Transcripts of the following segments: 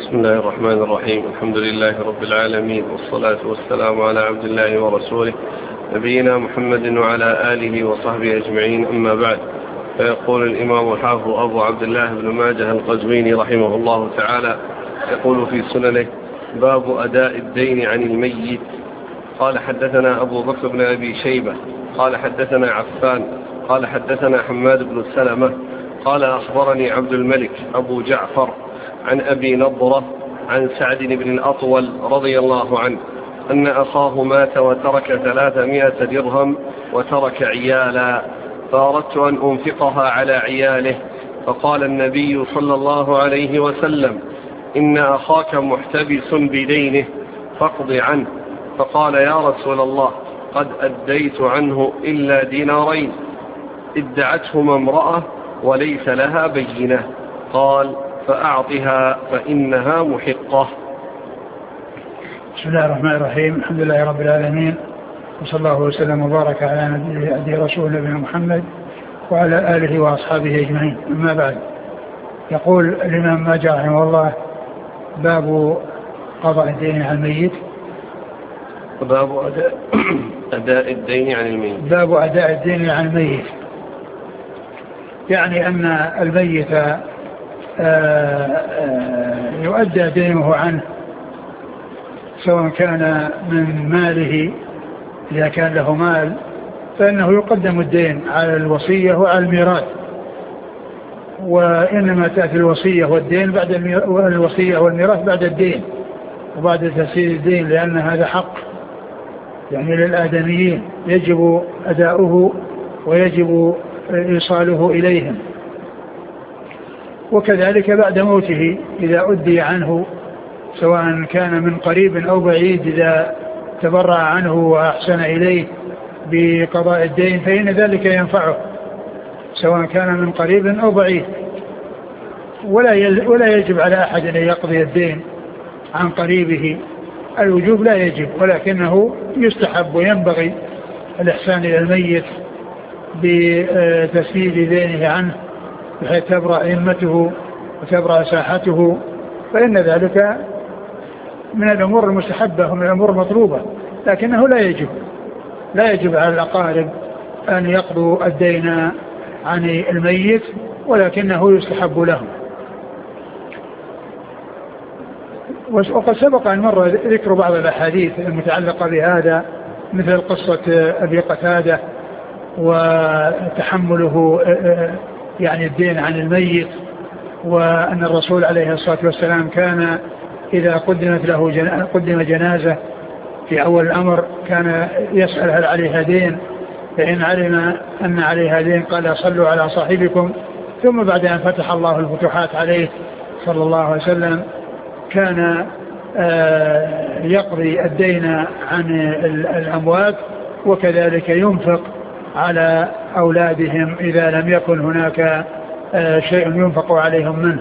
بسم الله الرحمن الرحيم. الحمد لله رب العالمين، والصلاة والسلام على عبد الله ورسوله نبينا محمد وعلى آله وصحبه أجمعين، أما بعد. فيقول الإمام الحافظ أبو عبد الله بن ماجه القزويني رحمه الله تعالى يقول في سننه: باب أداء الدين عن الميت. قال: حدثنا أبو بكر بن أبي شيبة قال: حدثنا عفان قال: حدثنا حماد بن سلمة قال: أخبرني عبد الملك أبو جعفر عن أبي نضرة عن سعد بن الأطول رضي الله عنه أن أخاه مات وترك 300 درهم وترك عيالا، فأردت أن أنفقها على عياله، فقال النبي صلى الله عليه وسلم: إن أخاك محتبس بدينه فاقض عنه. فقال: يا رسول الله، قد أديت عنه إلا دينارين ادعتهما امرأة وليس لها بينة. قال: فأعطها فإنها محقة. بسم الله الرحمن الرحيم. الحمد لله رب العالمين، وصلى الله وسلم وبارك على نبي رسول نبينا محمد وعلى آله وأصحابه أجمعين، أما بعد. يقول الإمام ماجه رحمه الله: باب قضاء الدين عن الميت. باب أداء الدين عن الميت. باب أداء الدين عن الميت، يعني أن الميت يؤدى دينه عنه، سواء كان من ماله، إذا كان له مال فإنه يقدم الدين على الوصية وعلى الميراث، وإنما تأتي الوصية والدين بعد الوصية والميراث بعد الدين وبعد تسيير الدين، لأن هذا حق يعني للآدميين يجب أداؤه ويجب إيصاله إليهم، وكذلك بعد موته إذا أدي عنه، سواء كان من قريب أو بعيد، إذا تبرع عنه وأحسن إليه بقضاء الدين فإن ذلك ينفعه، سواء كان من قريب أو بعيد. ولا يجب على أحد أن يقضي الدين عن قريبه، الوجوب لا يجب، ولكنه يستحب وينبغي الإحسان إلى الميت بتسديد دينه عنه بحيث تبرأ ذمته وتبرأ ساحته، فإن ذلك من الأمور المستحبة ومن الأمور المطلوبة، لكنه لا يجب على الأقارب أن يقضوا الدين عن الميت، ولكنه يستحب لهم. وقد سبق أن مر ذكر بعض الأحاديث المتعلقة بهذا، مثل قصة أبي قتادة وتحمله يعني الدين عن الميت، وأن الرسول عليه الصلاة والسلام كان إذا قدم جنازة في أول الأمر كان يسأل هل عليها دين، فإن علم أن عليها دين قال: صلوا على صاحبكم. ثم بعد أن فتح الله الفتوحات عليه صلى الله عليه وسلم كان يقضي الدين عن الأموات، وكذلك ينفق على أولادهم إذا لم يكن هناك شيء ينفق عليهم منه.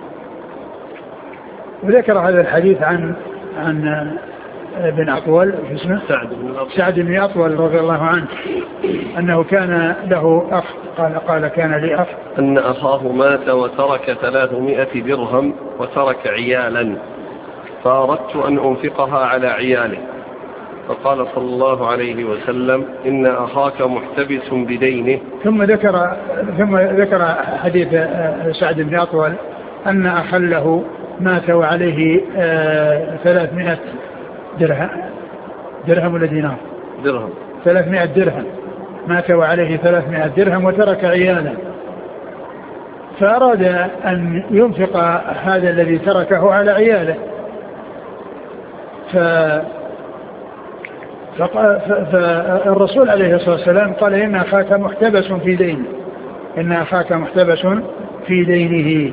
وذكر هذا الحديث عن ابن أطول، اسمه سعد بن أطول رضي الله عنه، أنه كان له أخ، قال كان لي أخ أن أخاه مات وترك 300 درهم وترك عيالا، فأردت أن أنفقها على عياله، فقال صلى الله عليه وسلم: إن أخاك محتبس بدينه. ثم ذكر حديث سعد بن أطول أن أخا له مات وعليه 300 درهم ولا دينار؟ 300 درهم، مات وعليه 300 درهم وترك عيالا، فأراد أن ينفق هذا الذي تركه على عياله، فالرسول عليه الصلاة والسلام قال: إن أخاك محتبس في دينه، إن أخاك محتبس في دينه.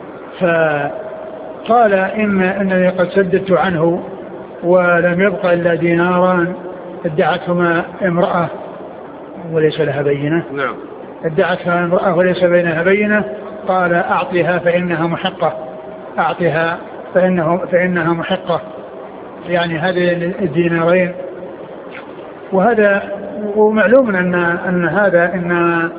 فقال: إنني قد سددت عنه ولم يبق إلا ديناران ادعتهما امرأة وليس لها بينة. نعم. ادعتها امرأة وليس بينها بينة. قال: أعطها فإنها محقة، أعطها فإنها محقة، يعني هذه الدينارين. وهذا ومعلوم أن هذا إن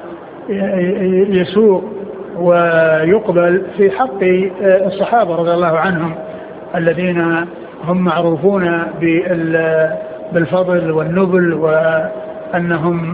يسوق ويقبل في حق الصحابة رضي الله عنهم الذين هم معروفون بالفضل والنبل وأنهم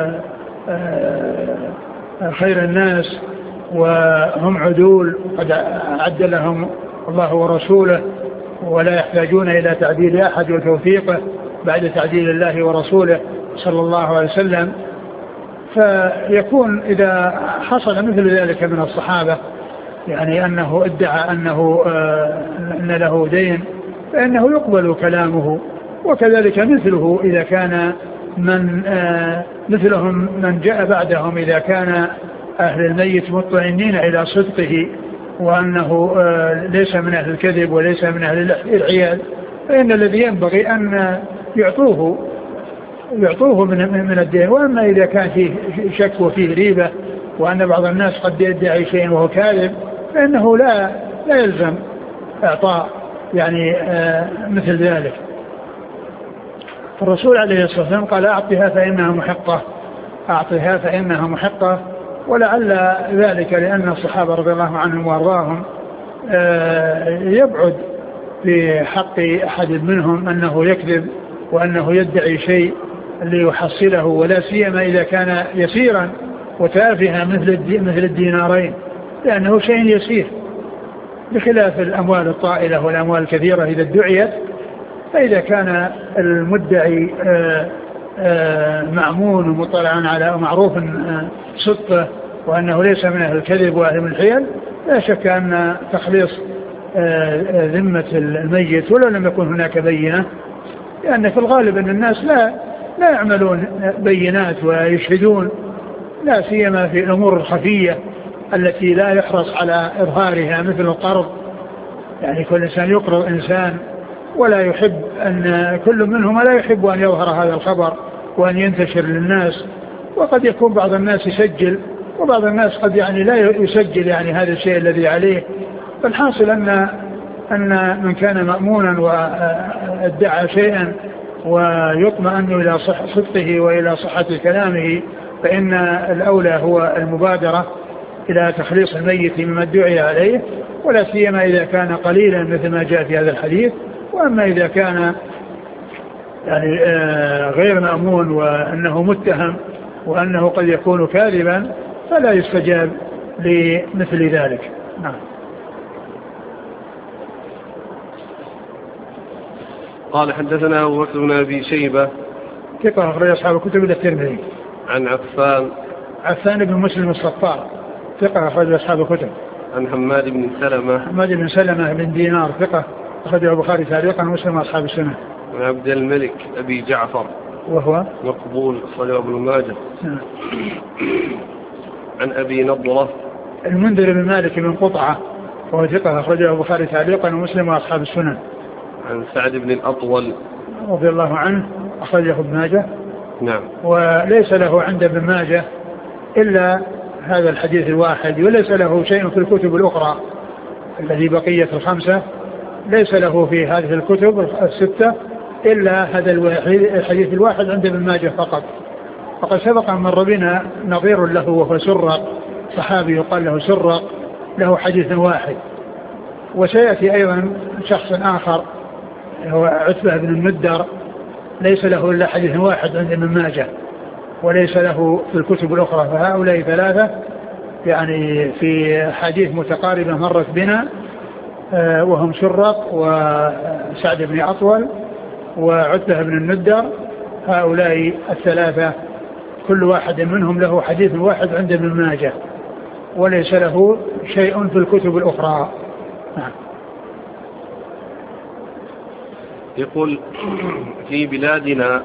خير الناس وهم عدول قد أعد لهم الله ورسوله ولا يحتاجون إلى تعديل أحد وتوفيقه بعد تعديل الله ورسوله صلى الله عليه وسلم. فيكون إذا حصل مثل ذلك من الصحابة يعني أنه ادعى أن له دين فإنه يقبل كلامه. وكذلك مثله إذا كان مثلهم من جاء بعدهم إذا كان أهل الميت مطمئنين إلى صدقه وأنه ليس من أهل الكذب وليس من أهل العياد فإن الذي ينبغي أن يعطوه من الدين. وأما إذا كان فيه شك وفيه ريبة وأن بعض الناس قد يدعي شيء وهو كاذب فإنه لا يلزم إعطاء يعني مثل ذلك. الرسول عليه الصلاة والسلام قال أعطها فإنها محقة. ولعل ذلك لأن الصحابة رضي الله عنهم وارضاهم يبعد في حق أحد منهم أنه يكذب وأنه يدعي شيء ليحصله ولا سيما إذا كان يسيرا وتافها مثل الدينارين لأنه شيء يسير بخلاف الأموال الطائلة والأموال الكثيرة إذا ادعيت. فإذا كان المدعي معمون ومطلعا على معروف صدقه وأنه ليس من أهل الكذب وأهل من الحيل لا شك أن تخليص ذمة الميت ولو لم يكن هناك بينة لأن في الغالب أن الناس لا يعملون بينات ويشهدون لا سيما في الأمور الخفية التي لا يحرص على إظهارها مثل القرض. يعني كل إنسان يقرض إنسان ولا يحب أن كل منهما لا يحب أن يظهر هذا الخبر وأن ينتشر للناس. وقد يكون بعض الناس يسجل وبعض الناس قد يعني لا يسجل يعني هذا الشيء الذي عليه. فالحاصل أن من كان مأمونا وادعى شيئا ويطمئن إلى صدقه وإلى صحة كلامه فإن الأولى هو المبادرة إلى تخليص الميت مما ادعي عليه ولا سيما إذا كان قليلا مثل ما جاء في هذا الحديث. وأما إذا كان يعني غير مأمون وأنه متهم وأنه قد يكون كاذبا فلا يستجاب لمثل ذلك. نعم. قال حدثنا أبو بكر بن أبي شيبة ثقة أخرج أصحاب الكتب إلا الترمذي. عن عفان بن مسلم الصفار ثقة أخرج أصحاب الكتب. عن حماد بن سلمة بن دينار ثقة أخرجه البخاري تعليقا ومسلم أصحاب السنة. عن عبد الملك أبي جعفر وهو مقبول أخرجه ابن ماجه. عن أبي نضرة المنذر بن مالك بن قطعة وهو ثقة أخرجه البخاري تعليقا ومسلم وأصحاب السنة. عن سعد بن الأطول رضي الله عنه أخرجه ابن ماجه. نعم. وليس له عند ابن ماجه إلا هذا الحديث الواحد وليس له شيء في الكتب الأخرى الذي بقية الخمسة ليس له في هذه الكتب الستة إلا هذا الحديث الواحد عند ابن ماجه فقط. فقد سبق أن مر بنا نظير له وهو سرق صحابي يقال له سرق له حديث واحد. وسيأتي أيضا شخص آخر هو عتبة بن الندر ليس له إلا حديث واحد عند ابن ماجه وليس له في الكتب الأخرى. فهؤلاء ثلاثة يعني في حديث متقاربة مرت بنا وهم سرق وسعد بن أطول وعتبة بن الندر. هؤلاء الثلاثة كل واحد منهم له حديث واحد عند ابن ماجه وليس له شيء في الكتب الأخرى. يقول في بلادنا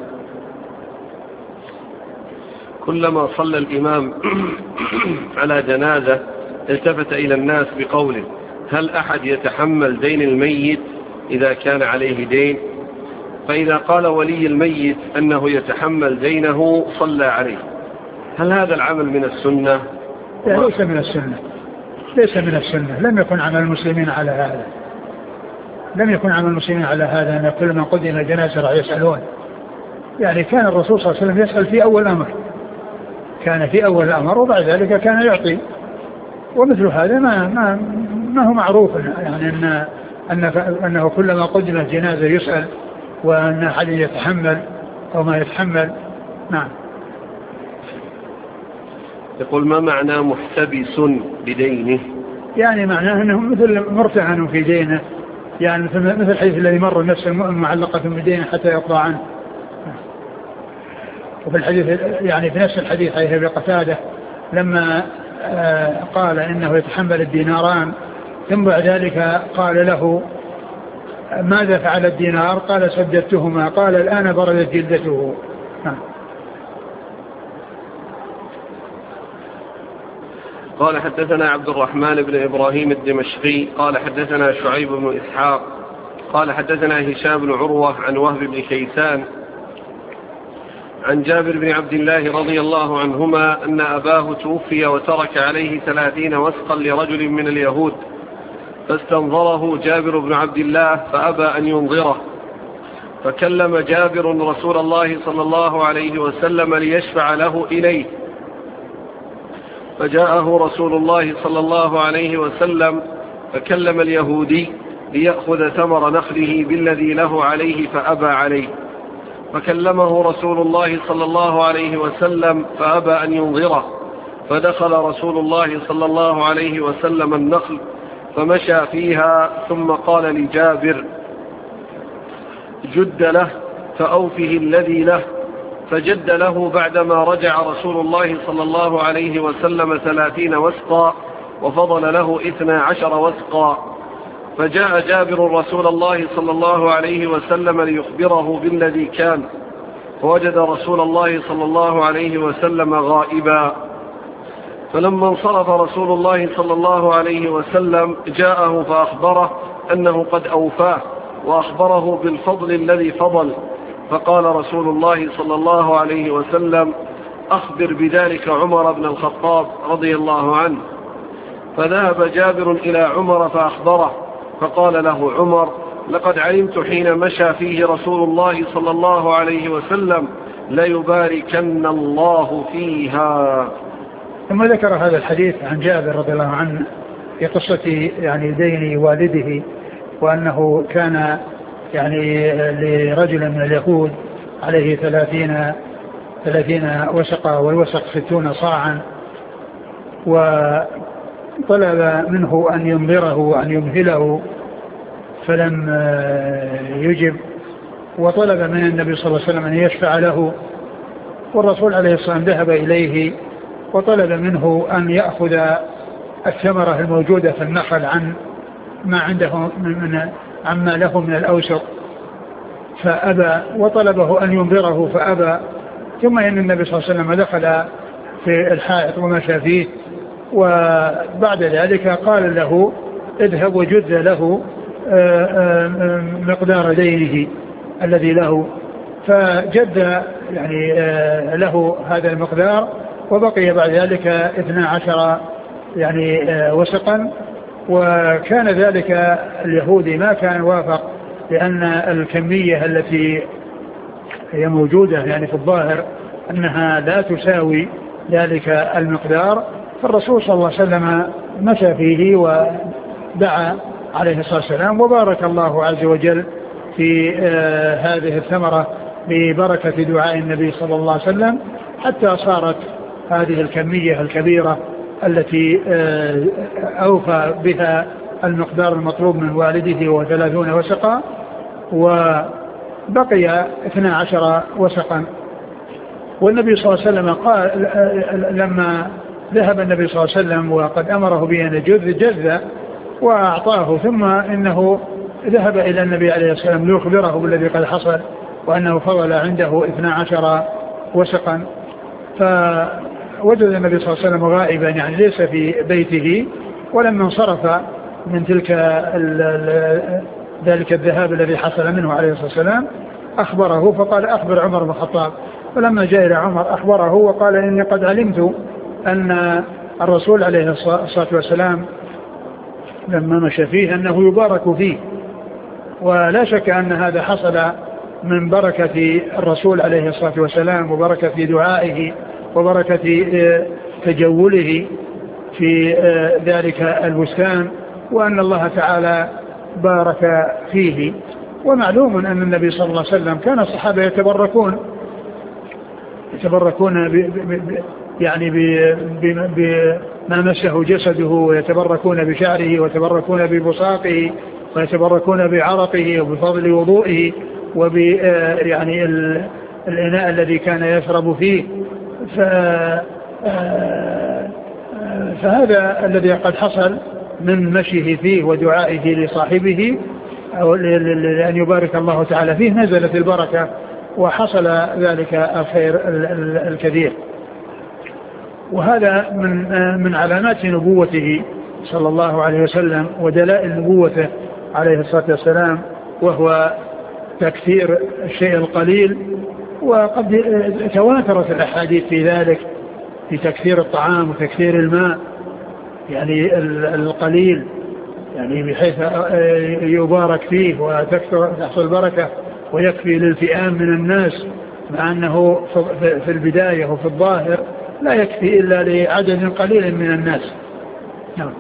كلما صلى الإمام على جنازة التفت إلى الناس بقوله: هل أحد يتحمل دين الميت إذا كان عليه دين؟ فإذا قال ولي الميت أنه يتحمل دينه صلى عليه. هل هذا العمل من السنة؟ ليس من السنة، ليس من السنة. لم يكن عمل المسلمين على هذا، لم يكن عمل المسلمين على هذا أن كل من قدم جنازة راح يسألون. يعني كان الرسول صلى الله عليه وسلم يسأل في أول الأمر، كان في أول الأمر وبعد ذلك كان يعطي. ومثل هذا ما هو معروف يعني أنه كلما قدمت جنازة يسأل وأن أحد يتحمل أو ما يتحمل. نعم. يقول ما معنى محتبس بدينه؟ يعني معناه أنه مثل مرتهن في دينه، يعني مثل حيث الذي مر النفس معلقة بدينه حتى يقضى عنه. وفي الحديث يعني في نفس الحديث حيث أبي قتادة لما قال إنه يتحمل الديناران ثم بعد ذلك قال له ماذا فعل الدينار؟ قال سددتهما. قال الآن بردت جلدته. قال حدثنا عبد الرحمن بن إبراهيم الدمشقي قال حدثنا شعيب بن إسحاق قال حدثنا هشام بن عروة عن وهب بن كيسان عن جابر بن عبد الله رضي الله عنهما أن أباه توفي وترك عليه 30 وسقا لرجل من اليهود، فاستنظره جابر بن عبد الله فأبى أن ينظره، فكلم جابر رسول الله صلى الله عليه وسلم ليشفع له إليه، فجاءه رسول الله صلى الله عليه وسلم فكلم اليهودي ليأخذ ثمر نخله بالذي له عليه فأبى عليه، فكلمه رسول الله صلى الله عليه وسلم فأبى أن ينظره، فدخل رسول الله صلى الله عليه وسلم النخل فمشى فيها ثم قال لجابر جد له فأوفه الذي له، فجد له بعدما رجع رسول الله صلى الله عليه وسلم 30 وسقا وفضل له 12 وسقا، فجاء جابر رسول الله صلى الله عليه وسلم ليخبره بالذي كان، فوجد رسول الله صلى الله عليه وسلم غائبا، فلما انصرف رسول الله صلى الله عليه وسلم جاءه فأخبره أنه قد أوفاه وأخبره بالفضل الذي فضل، فقال رسول الله صلى الله عليه وسلم أخبر بذلك عمر بن الخطاب رضي الله عنه، فذهب جابر إلى عمر فأخبره، فقال له عمر لقد علمت حين مشى فيه رسول الله صلى الله عليه وسلم ليباركن الله فيها. ثم ذكر هذا الحديث عن جابر رضي الله عنه في قصة يعني دين والده، وأنه كان يعني لرجل من اليهود عليه 30 وسقة، والوسق 60 صاعا، وطلب منه أن ينظره وأن يمهله فلم يجب، وطلب من النبي صلى الله عليه وسلم أن يشفع له، والرسول عليه الصلاة والسلام ذهب إليه وطلب منه أن يأخذ الثمرة الموجودة في النخل عن ما عنده عما له من الأوسق، فأبى، وطلبه أن ينظره فأبى، ثم إن النبي صلى الله عليه وسلم دخل في الحائط ومشى فيه، وبعد ذلك قال له اذهب وجد له مقدار دينه الذي له، فجد يعني له هذا المقدار، وبقي بعد ذلك 12 يعني وسقا. وكان ذلك اليهودي ما كان وافق، لأن الكمية التي هي موجودة يعني في الظاهر أنها لا تساوي ذلك المقدار، فالرسول صلى الله عليه وسلم مشى فيه ودعا عليه الصلاة والسلام، وبارك الله عز وجل في هذه الثمرة ببركة دعاء النبي صلى الله عليه وسلم، حتى صارت هذه الكمية الكبيرة التي أوفى بها المقدار المطلوب من والده وهو 30 وسقا، وبقي 12 وسقا. والنبي صلى الله عليه وسلم قال لما ذهب النبي صلى الله عليه وسلم وقد أمره بأن يجذ وأعطاه، ثم إنه ذهب إلى النبي عليه الصلاة والسلام ليخبره بالذي قد حصل، وأنه فضل عنده 12 وسقا، فوجد النبي صلى الله عليه وسلم غائبا، يعني ليس في بيته، ولما انصرف من ذلك الذهاب الذي حصل منه عليه الصلاة والسلام أخبره، فقال أخبر عمر بن الخطاب، فلما جاء إلى عمر أخبره وقال إني قد علمت أن الرسول عليه الصلاة والسلام لما مشى فيه أنه يبارك فيه، ولا شك أن هذا حصل من بركة الرسول عليه الصلاة والسلام، وبركة دعائه، وبركة تجوله في ذلك البستان، وأن الله تعالى بارك فيه. ومعلوم أن النبي صلى الله عليه وسلم كان الصحابة يتبركون يعني بما مسه جسده، ويتبركون بشعره، ويتبركون ببصاقه، ويتبركون بعرقه، وبفضل وضوئه، يعني الإناء الذي كان يشرب فيه. فهذا الذي قد حصل من مشيه فيه ودعائه لصاحبه أو لأن يبارك الله تعالى فيه، نزلت البركة وحصل ذلك الخير الكثير. وهذا من علامات نبوته صلى الله عليه وسلم ودلائل نبوته عليه الصلاة والسلام، وهو تكثير الشيء القليل. وقد تواترت الأحاديث في ذلك، في تكثير الطعام وتكثير الماء، يعني القليل، يعني بحيث يبارك فيه وتحصل البركة ويكفي للفئام من الناس، مع أنه في البداية وفي الظاهر لا يكفي إلا لعدد قليل من الناس. نعم.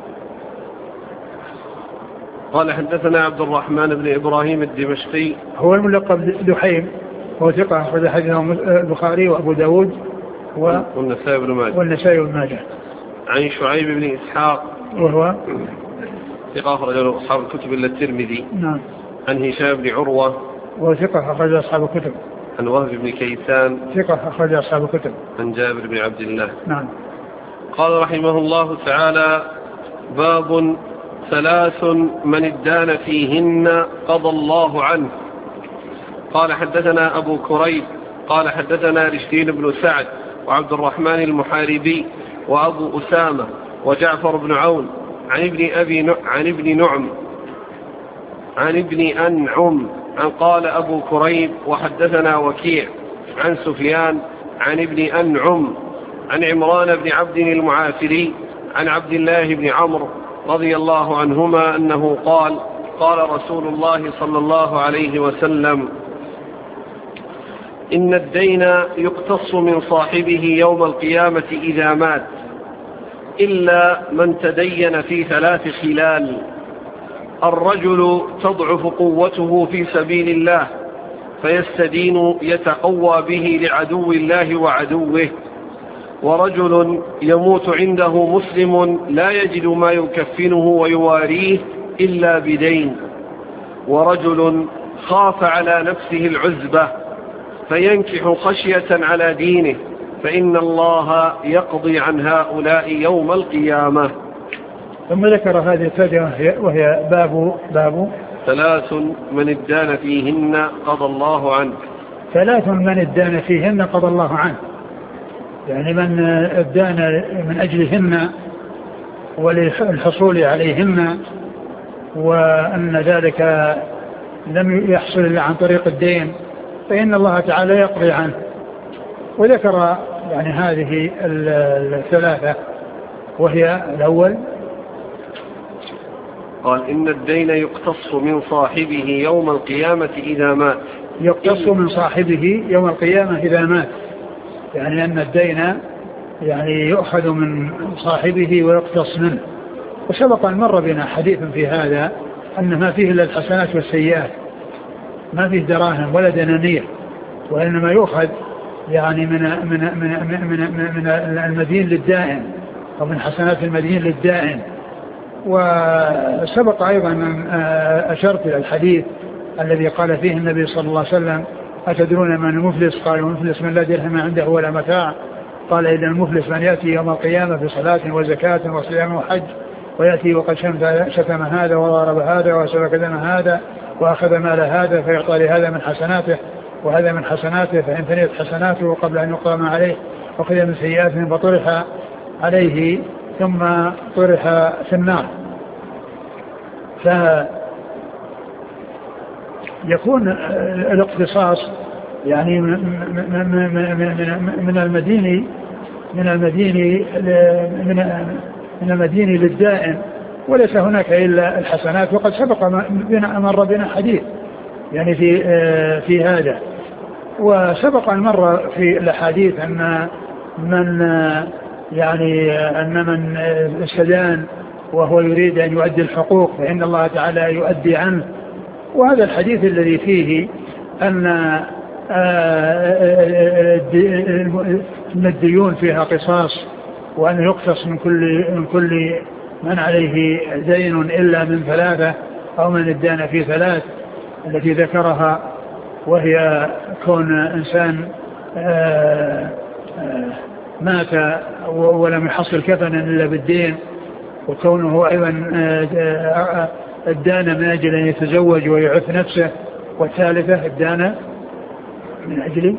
قال حدثنا عبد الرحمن بن إبراهيم الدمشقي، هو الملقب دحيم، هو ثقة أخرج حديثه البخاري وأبو داود والنسائي بن ماجه. عن شعيب بن إسحاق، وهو ثقة أخرج أصحاب الكتب إلا الترمذي. نعم. عن هشام بن عروة، وهو ثقة أخرج أصحاب الكتب. عن وهب بن كيسان، ثقة أخرج أصحاب الكتب. عن جابر بن عبد الله. نعم. قال رحمه الله تعالى: باب 3 من ادان فيهن قضى الله عنه. قال حدثنا أبو كريب قال حدثنا رشدين بن سعد وعبد الرحمن المحاربي وأبو أسامة وجعفر بن عون عن ابن أنعم قال أبو كريب وحدثنا وكيع عن سفيان عن ابن أنعم عن عمران بن عبد المعافري عن عبد الله بن عمرو رضي الله عنهما أنه قال: قال رسول الله صلى الله عليه وسلم: إن الدين يقتص من صاحبه يوم القيامة إذا مات، إلا من تدين في 3 خلال: الرجل تضعف قوته في سبيل الله فيستدين يتقوى به لعدو الله وعدوه، ورجل يموت عنده مسلم لا يجد ما يكفنه ويواريه إلا بدين، ورجل خاف على نفسه العزبة فينكح خشية على دينه، فإن الله يقضي عن هؤلاء يوم القيامة. ثم ذكر هذه الفائدة وهي باب 3 من ادان فيهن قضى الله عنه. 3 من ادان فيهن قضى الله عنه، يعني من ادان من أجلهن وللحصول عليهن، وأن ذلك لم يحصل إلا عن طريق الدين، فإن الله تعالى يقضي عنه. وذكر يعني هذه 3، وهي الأول قال: إن الدين يقتص من صاحبه يوم القيامة إذا مات. يقتص من صاحبه يوم القيامة إذا مات، يعني أن الدين يعني يؤخذ من صاحبه ويقتص منه. وسبق أن مر بنا حديث في هذا أن ما فيه إلا الحسنات والسيئات، ما فيه دراهم ولا دنانير، وإنما يؤخذ يعني من المدين للدائن، أو من حسنات المدين للدائن. وسبق أيضا أن أشرت إلى الحديث الذي قال فيه النبي صلى الله عليه وسلم: أتدرون من المفلس؟ قال: المفلس من لا درهم عنده ولا متاع. قال: إذا المفلس من يأتي يوم القيامة بصلاة وزكاة وصيام وحج، ويأتي وقد شتم هذا وضرب هذا وسفك دم هذا وأخذ مال هذا، فيعطى لهذا من حسناته وهذا من حسناته، فإن فنيت حسناته قبل أن يقام عليه وأخذ من سيئاته فطرح عليه ثم طرح في النار. فيكون الاقتصاص يعني من المدين للدائن، وليس هناك إلا الحسنات. وقد سبق مر بنا حديث يعني في هذا. وسبق أن مر في الحديث أن من استدان وهو يريد أن يؤدي الحقوق فإن الله تعالى يؤدي عنه. وهذا الحديث الذي فيه أن الديون فيها قصاص، وأن يقتص من كل من عليه دين إلا من ثلاثة أو من الدان في ثلاث التي ذكرها، وهي كون إنسان مات ولم يحصل كفنا إلا بالدين، وكونه أيضا الدان من أجل أن يتزوج ويعف نفسه، والثالثة الدان من أجل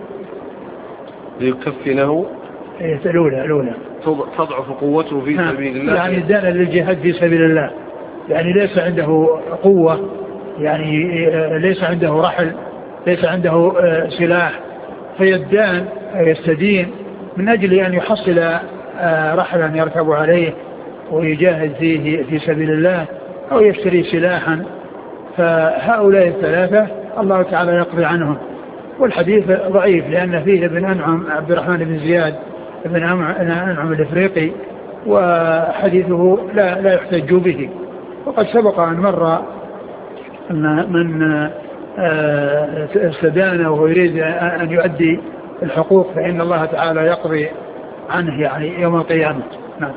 ليكفنه الأولى تضعف قوته في سبيل الله، يعني الدان للجهاد في سبيل الله، يعني ليس عنده قوة، يعني ليس عنده رحل، ليس عنده سلاح، فيدان يستدين من أجل أن يحصل رحلا يركب عليه ويجاهد فيه في سبيل الله، أو يشتري سلاحا. فهؤلاء الثلاثة الله تعالى يقضي عنهم. والحديث ضعيف لأن فيه ابن أنعم عبد الرحمن بن زياد ابن أنعم الإفريقي، وحديثه لا يحتج به. وقد سبق أن مر أن من استدان وهو يريد أن يؤدي الحقوق فإن الله تعالى يقضي عنه يعني يوم القيامة. نعم.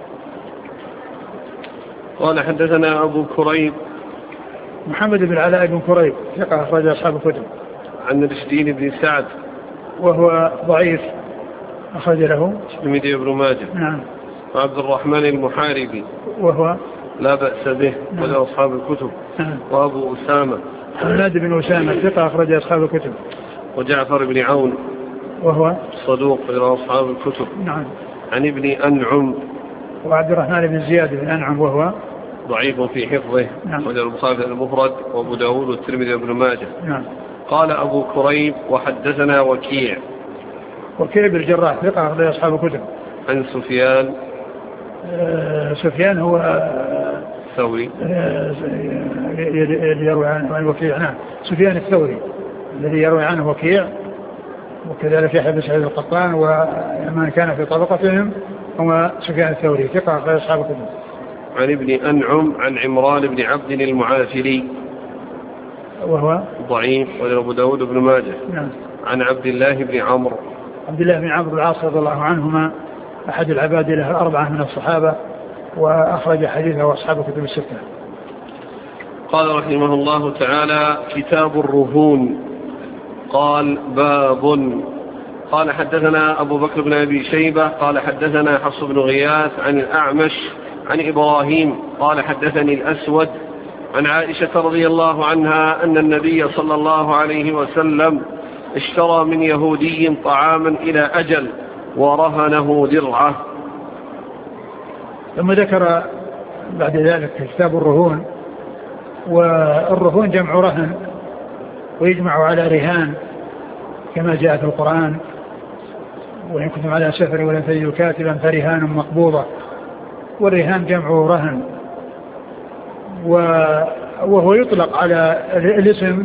قال حدثنا أبو كريب محمد بن علاء بن كريب ثقة أخرج أصحاب الكتب. عن رشدين بن سعد وهو ضعيف أخرج له الترمذي وابن ماجه. نعم. وعبد الرحمن المحاربي وهو لا بأس به وله أصحاب الكتب. نعم. وأبو أسامة حماد بن أسامة ثقة أخرج أصحاب الكتب. وجعفر بن عون وهو صدوق وله أصحاب الكتب. نعم. عن ابن أنعم وعبد الرحمن بن زياد بن أنعم وهو ضعيف في حفظه. نعم. وله البخاري المفرد وأبو داود والترمذي وابن ماجه. نعم. قال أبو كريب وحدثنا وكيع بن الجراح ثقة أخرج أصحاب الكتب. عن سفيان سفيان هو ثوري يروي عنه وكيع. نعم. سفيان الثوري الذي يروي عنه وكيع، وكذلك يحيى بن سعيد القطان، ومن كان في طبقتهم هو سفيان الثوري ثقة أخرج أصحاب الكتب. عن ابن أنعم عن عمران بن عبد المعافري وهو ضعيف وله أبو داود بن ماجه. نعم. عن عبد الله بن عمرو العاص رضي الله عنهما أحد العباد له الأربعة من الصحابة، وأخرج حديثه أصحاب الكتب الستة. قال رحمه الله تعالى كتاب الرهون. قال باب. قال حدثنا أبو بكر بن أبي شيبة قال حدثنا حفص بن غياث عن الأعمش عن إبراهيم قال حدثني الأسود عن عائشة رضي الله عنها أن النبي صلى الله عليه وسلم اشترى من يهودي طعاما إلى أجل ورهنه درعه. ثم ذكر بعد ذلك كتاب الرهون. والرهون جمع رهن، ويجمع على رهان كما جاء في القرآن: وإن كنتم على سفر ولن تجدوا كاتبا فرهان مقبوضة. والرهان جمع رهن، وهو يطلق على الاسم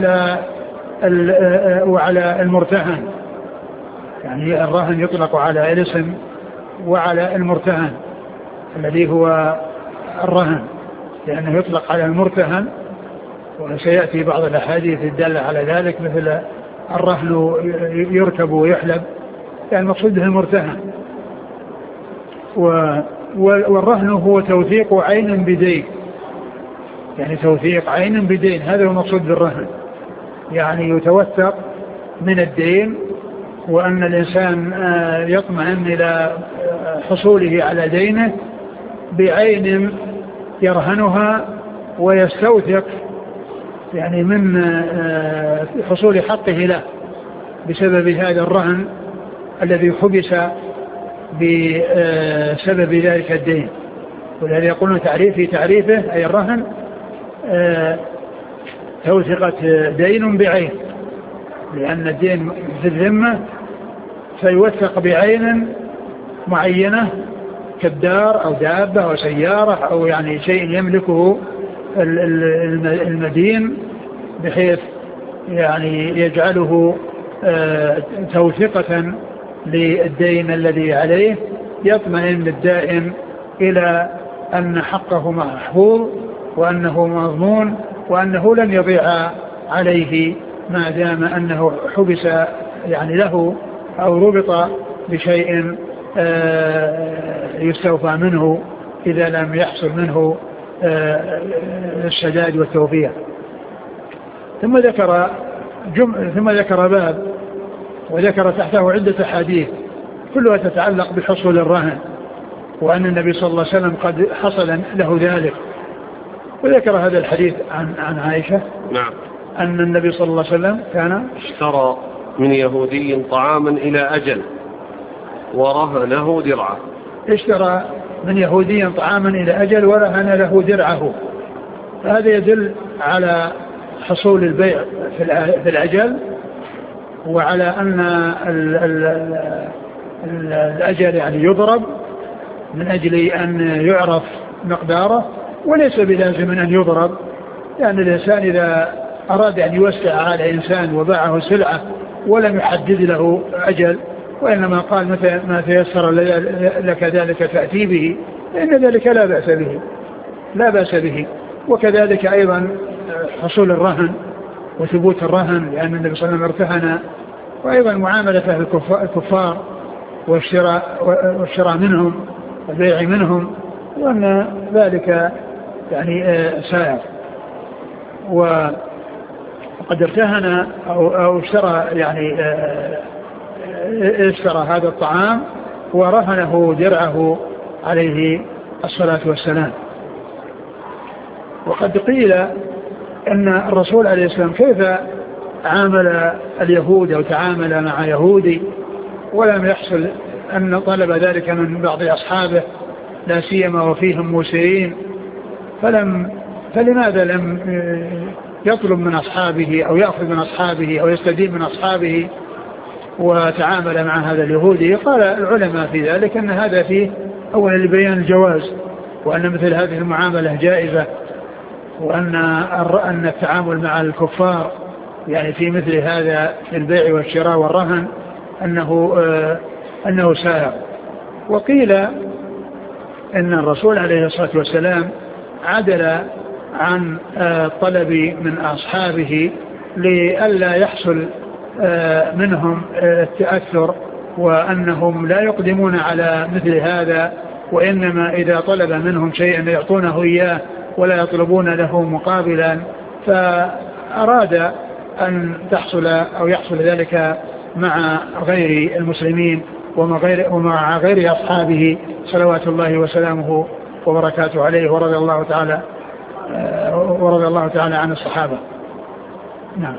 وعلى المرتهن. يعني الرهن يطلق على الاسم وعلى المرتهن الذي هو الرهن، لأنه يطلق على المرتهن، وسيأتي بعض الأحاديث الدالة على ذلك مثل الرهن يركب ويحلب، يعني المقصود به المرتهن. والرهن هو توثيق عين بدين، يعني توثيق عين بدين، هذا هو المقصود بالرهن، يعني يتوثق من الدين، وأن الإنسان يطمئن إلى حصوله على دينه بعين يرهنها ويستوثق يعني من حصول حقه له بسبب هذا الرهن الذي حبس بسبب ذلك الدين. والذي يقولون في تعريفه أي الرهن توثقة دين بعين، لأن الدين في الذمة فيوثق بعين معينة كالدار أو دابة أو سيارة أو يعني شيء يملكه المدين، بحيث يعني يجعله توثقة للدين الذي عليه، يطمئن الدائن إلى أن حقه محفوظ وأنه مضمون وأنه لن يضيع عليه ما دام أنه حبس يعني له أو ربط بشيء يستوفى منه إذا لم يحصل منه السداد والتوفيق. ثم ذكر باب وذكر تحته عدة حديث كلها تتعلق بحصول الرهن وأن النبي صلى الله عليه وسلم قد حصل له ذلك. وذكر هذا الحديث عن عائشة نعم أن النبي صلى الله عليه وسلم كان اشترى من يهودي طعاما إلى أجل ورهنه درعه. اشترى من يهودي طعاما إلى أجل ورهن له درعه. هذا يدل على حصول البيع في الأجل وعلى أن الأجل يعني يضرب من أجل أن يعرف مقداره وليس بلازم أن يضرب. يعني الإنسان إذا أراد أن يوسع على إنسان وباعه سلعة ولم يحدد له أجل وإنما قال متى ما تيسر لك ذلك تأتي به فإن ذلك لا بأس به. وكذلك أيضا حصول الرهن وثبوت الرهن لأن النبي صلى الله عليه وسلم ارتهن وأيضا معاملة الكفار والشراء منهم والبيع منهم وأن ذلك يعني سائر. وقد ارتهن أو اشترى يعني اشترى هذا الطعام ورهنه درعه عليه الصلاة والسلام. وقد قيل أن الرسول عليه السلام كيف عامل اليهود أو تعامل مع يهودي ولم يحصل أن طلب ذلك من بعض أصحابه لا سيما وفيهم موسيين فلماذا لم يطلب من أصحابه أو يأخذ من أصحابه أو يستدين من أصحابه وتعامل مع هذا اليهودي؟ قال العلماء في ذلك أن هذا فيه أولا لبيان الجواز وأن مثل هذه المعاملة جائزة وأن التعامل مع الكفار يعني في مثل هذا في البيع والشراء والرهن أنه سائر. وقيل أن الرسول عليه الصلاة والسلام عدل عن طلب من أصحابه لئلا يحصل منهم التأثر وأنهم لا يقدمون على مثل هذا وإنما إذا طلب منهم شيئا يعطونه إياه ولا يطلبون له مقابلا. فأراد أن يحصل ذلك مع غير المسلمين ومع غير أصحابه صلوات الله وسلامه وبركاته عليه ورضي الله تعالى عن الصحابة. نعم.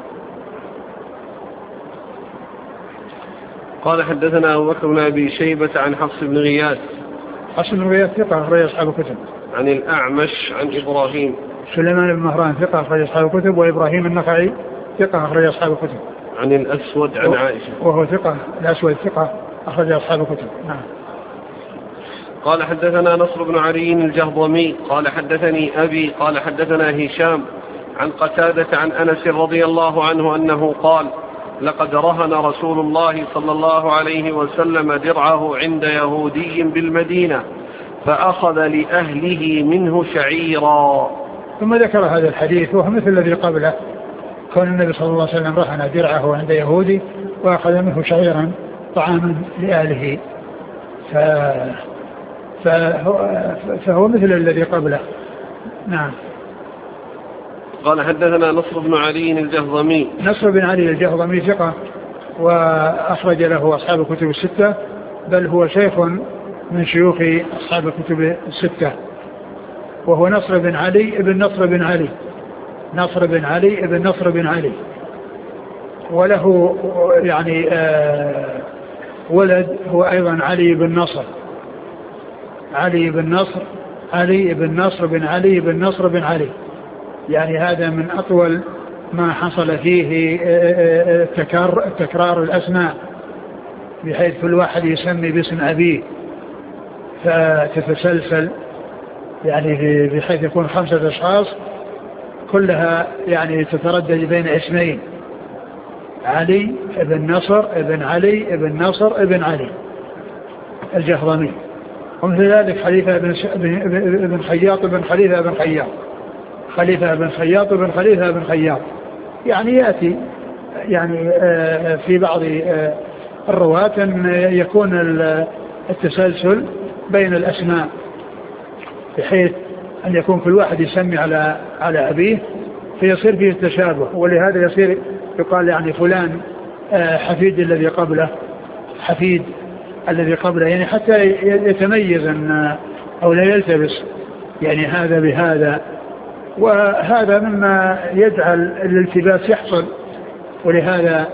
قال حدثنا أبو بكر بن أبي شيبة عن حفص بن غياث. حفص بن غياث ثقة أخرج أصحاب الكتب. عن الأعمش عن إبراهيم. سليمان بن مهران ثقة أخرج أصحاب الكتب وإبراهيم النخعي ثقة أخرج أصحاب الكتب. عن الأسود عن عائشة وهو ثقة. الأسود ثقة أخرج أصحاب الكتب. نعم. قال حدثنا نصر بن علي الجهضمي قال حدثني أبي قال حدثنا هشام عن قتادة عن أنس رضي الله عنه أنه قال لقد رهن رسول الله صلى الله عليه وسلم درعه عند يهودي بالمدينة فأخذ لأهله منه شعيرا. ثم ذكر هذا الحديث وهو مثل الذي قبله كان النبي صلى الله عليه وسلم رهن درعه عند يهودي وأخذ منه شعيرا طعاما لأهله فهو مثل الذي قبله. نعم. قال حدثنا نصر بن علي الجهضمي. نصر بن علي الجهضمي ثقة وأخرج له أصحاب الكتب الستة بل هو شيخ من شيوخ أصحاب الكتب الستة وهو نصر بن علي ابن نصر بن علي نصر بن علي ابن نصر بن علي وله يعني ولد هو أيضا علي بن نصر علي بن نصر علي بن نصر بن علي بن نصر بن علي. يعني هذا من أطول ما حصل فيه تكرار الأسماء بحيث كل واحد يسمي باسم أبيه فتتسلسل يعني بحيث يكون 5 أشخاص كلها يعني تتردد بين اسمين علي ابن نصر ابن علي ابن نصر ابن علي الجهضمي. ومثل ذلك بن خياط بن خليفة بن خياط، خليفة بن خياط بن خليفة بن خياط، يعني يأتي يعني في بعض الرواة أن يكون التسلسل بين الأسماء بحيث أن يكون كل واحد يسمي على أبيه فيصير فيه التشابه، ولهذا يصير يقال يعني فلان حفيد الذي قبله، حفيد الذي قبله، يعني حتى يتميز أو لا يلتبس يعني هذا بهذا، وهذا مما يجعل الالتباس يحصل. ولهذا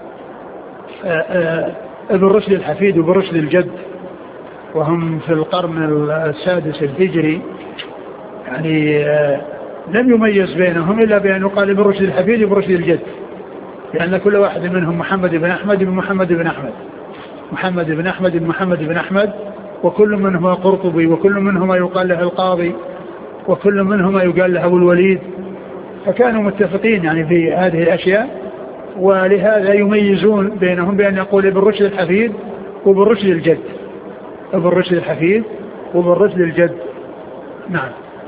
ابن رشد الحفيد وابن رشد الجد وهم في القرن السادس الهجري يعني لم يميز بينهم إلا بأن يقال ابن رشد الحفيد وابن رشد الجد، لأن كل واحد منهم محمد بن أحمد بن محمد بن أحمد، محمد بن أحمد بن محمد بن أحمد، وكل منهما قرطبي، وكل منهما يقال له القاضي، وكل منهما يقال له أبو الوليد، فكانوا متفقين يعني في هذه الأشياء، ولهذا يميزون بينهم بأن يقول ابن رشد الحفيد وابن رشد الجد، ابن رشد الحفيد وابن رشد الجد. نعم.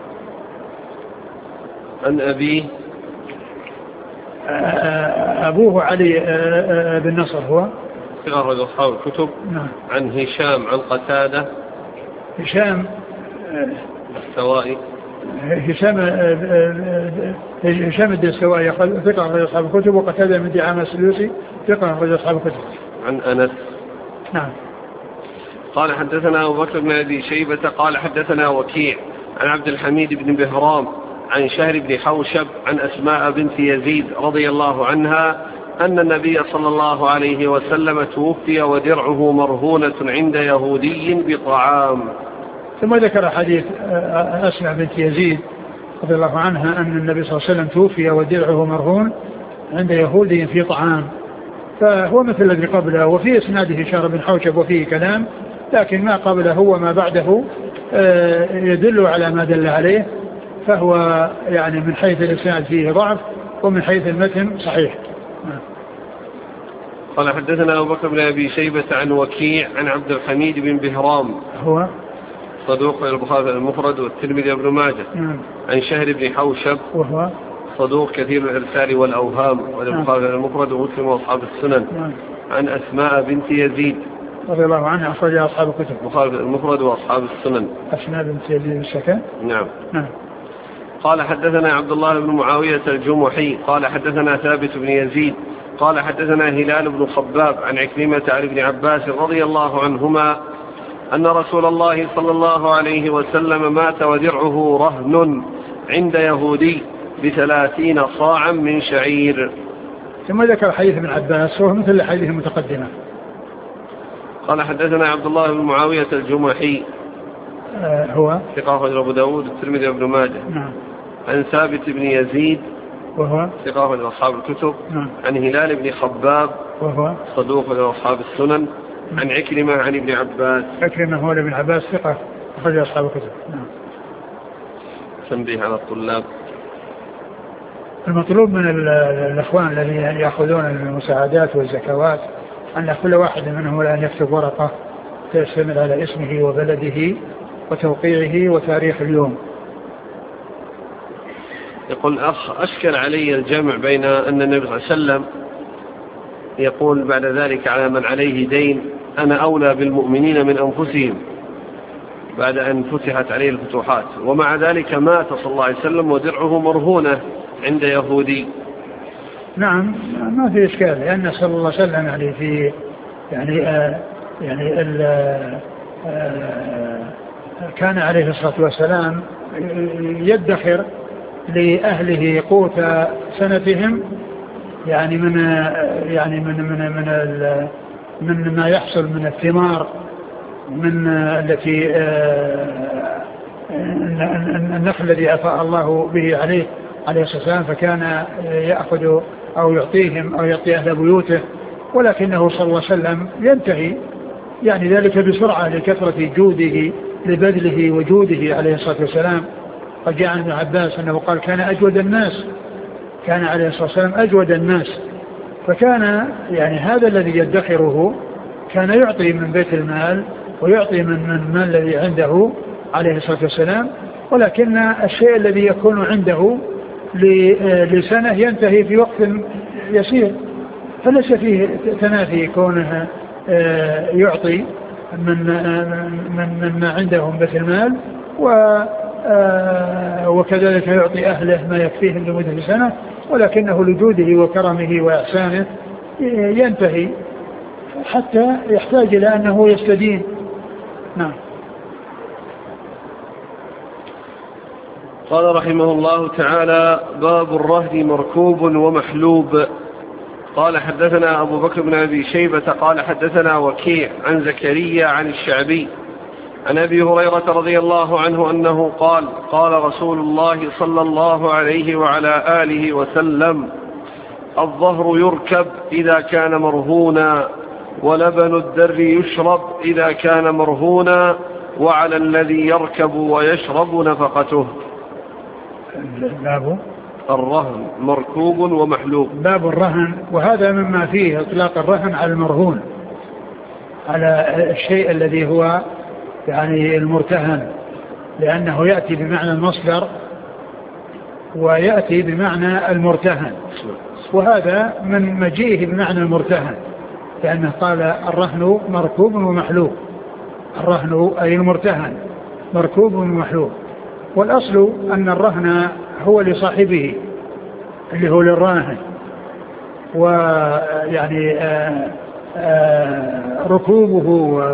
عن أبيه أبوه علي بن نصر هو صغار أصحاب الكتب. نعم. عن هشام عن قتادة هشام السوائي هشام الدستوائي ثقة أخرج أصحاب الكتب، وقتادة من دعامة السدوسي ثقة أخرج أصحاب الكتب. عن أنس. نعم. قال حدثنا أبو بكر بن أبي شيبة قال حدثنا وكيع عن عبد الحميد بن بهرام عن شهر بن حوشب عن أسماء بنت يزيد رضي الله عنها أن النبي صلى الله عليه وسلم توفي ودرعه مرهونة عند يهودي بطعام. ثم ذكر حديث أسماء بنت يزيد رضي الله عنها أن النبي صلى الله عليه وسلم توفي ودرعه مرهون عند يهودي في طعام، فهو مثل الذي قبله، وفي إسناده شهر بن حوشب وفيه كلام، لكن ما قبله وما بعده يدل على ما دل عليه، فهو يعني من حيث الإسناد فيه ضعف، ومن حيث المتن صحيح. قال حدثنا أبو بكر بن أبي شيبة عن وكيع عن عبد الحميد بن بهرام هو صدوق البخاري المفرد والترمذي وابن ماجه. عن شهر بن حوشب وهو صدوق كثير الإرسال والأوهام والبخاري المفرد ومسلم وأصحاب السنن. عن أسماء بنت يزيد رضي الله عنها أخرج أصحاب الكتب البخاري المفرد وأصحاب السنن. أسماء بنت يزيد السكن. نعم. قال حدثنا عبد الله بن معاوية الجمحي قال حدثنا ثابت بن يزيد قال حدثنا هلال بن خباب عن عكرمة عن ابن عباس رضي الله عنهما أن رسول الله صلى الله عليه وسلم مات ودرعه رهن عند يهودي ب30 صاعا من شعير. ثم ذكر حديث ابن عباس وهو مثل الحديث المتقدمة. قال حدثنا عبد الله بن معاوية الجمحي هو ثقة أخرج أبو داود والترمذي وابن ماجه. عن ثابت بن يزيد وهو ثقة أخرج أصحاب الكتب. عن هلال بن خباب وهو صدوق أصحاب السنن. عن عكرمة عن ابن عباس. عكرمة هو ابن عباس ثقة أخرج أصحاب الكتب. تنبيه على الطلاب. المطلوب من الأخوان الذين يأخذون المساعدات والزكوات أن كل واحد منهم أن يكتب ورقة تشتمل على اسمه وبلده وتوقيعه وتاريخ اليوم. يقول أخ أشكل علي الجمع بين أن النبي صلى الله عليه وسلم يقول بعد ذلك على من عليه دين أنا أولى بالمؤمنين من أنفسهم بعد أن فتحت عليه الفتوحات، ومع ذلك مات صلى الله عليه وسلم ودرعه مرهونة عند يهودي. نعم ما في إشكال، لأن صلى الله عليه وسلم يعني في كان عليه الصلاة والسلام يدخر لأهله قوت سنتهم، يعني من ما يحصل من الثمار من التي النخل الذي أفاء الله به عليه الصلاة والسلام، فكان يأخذ أو يعطيهم أو يعطي أهل بيوته، ولكنه صلى الله عليه وسلم ينتهي يعني ذلك بسرعة لكثرة جوده لبذله وجوده عليه الصلاة والسلام. قد جاء عن ابن عباس أنه قال كان أجود الناس، كان عليه الصلاة والسلام أجود الناس، فكان يعني هذا الذي يدخره كان يعطي من بيت المال ويعطي من الذي عنده عليه الصلاة والسلام، ولكن الشيء الذي يكون عنده لسنة ينتهي في وقت يسير، فليس فيه تنافي كونه يعطي من ما عنده من بيت المال وكذلك يعطي أهله ما يكفيهم لمدة سنة، ولكنه لجوده وكرمه وإحسانه ينتهي حتى يحتاج إلى أنه يستدين. نعم. قال رحمه الله تعالى: باب الرهن مركوب ومحلوب. قال حدثنا أبو بكر بن أبي شيبة قال حدثنا وكيع عن زكريا عن الشعبي عن أبي هريرة رضي الله عنه أنه قال: قال رسول الله صلى الله عليه وعلى آله وسلم: الظهر يركب إذا كان مرهونا، ولبن الدر يشرب إذا كان مرهونا، وعلى الذي يركب ويشرب نفقته. باب الرهن مركوب ومحلوب. باب الرهن، وهذا مما فيه اطلاق الرهن على المرهون، على الشيء الذي هو يعني المرتهن، لأنه يأتي بمعنى المصدر ويأتي بمعنى المرتهن، وهذا من مجيئه بمعنى المرتهن، لأنه قال الرهن مركوب ومحلوب. الرهن أي المرتهن مركوب ومحلوب، والأصل أن الرهن هو لصاحبه اللي هو للراهن، ويعني ركوبه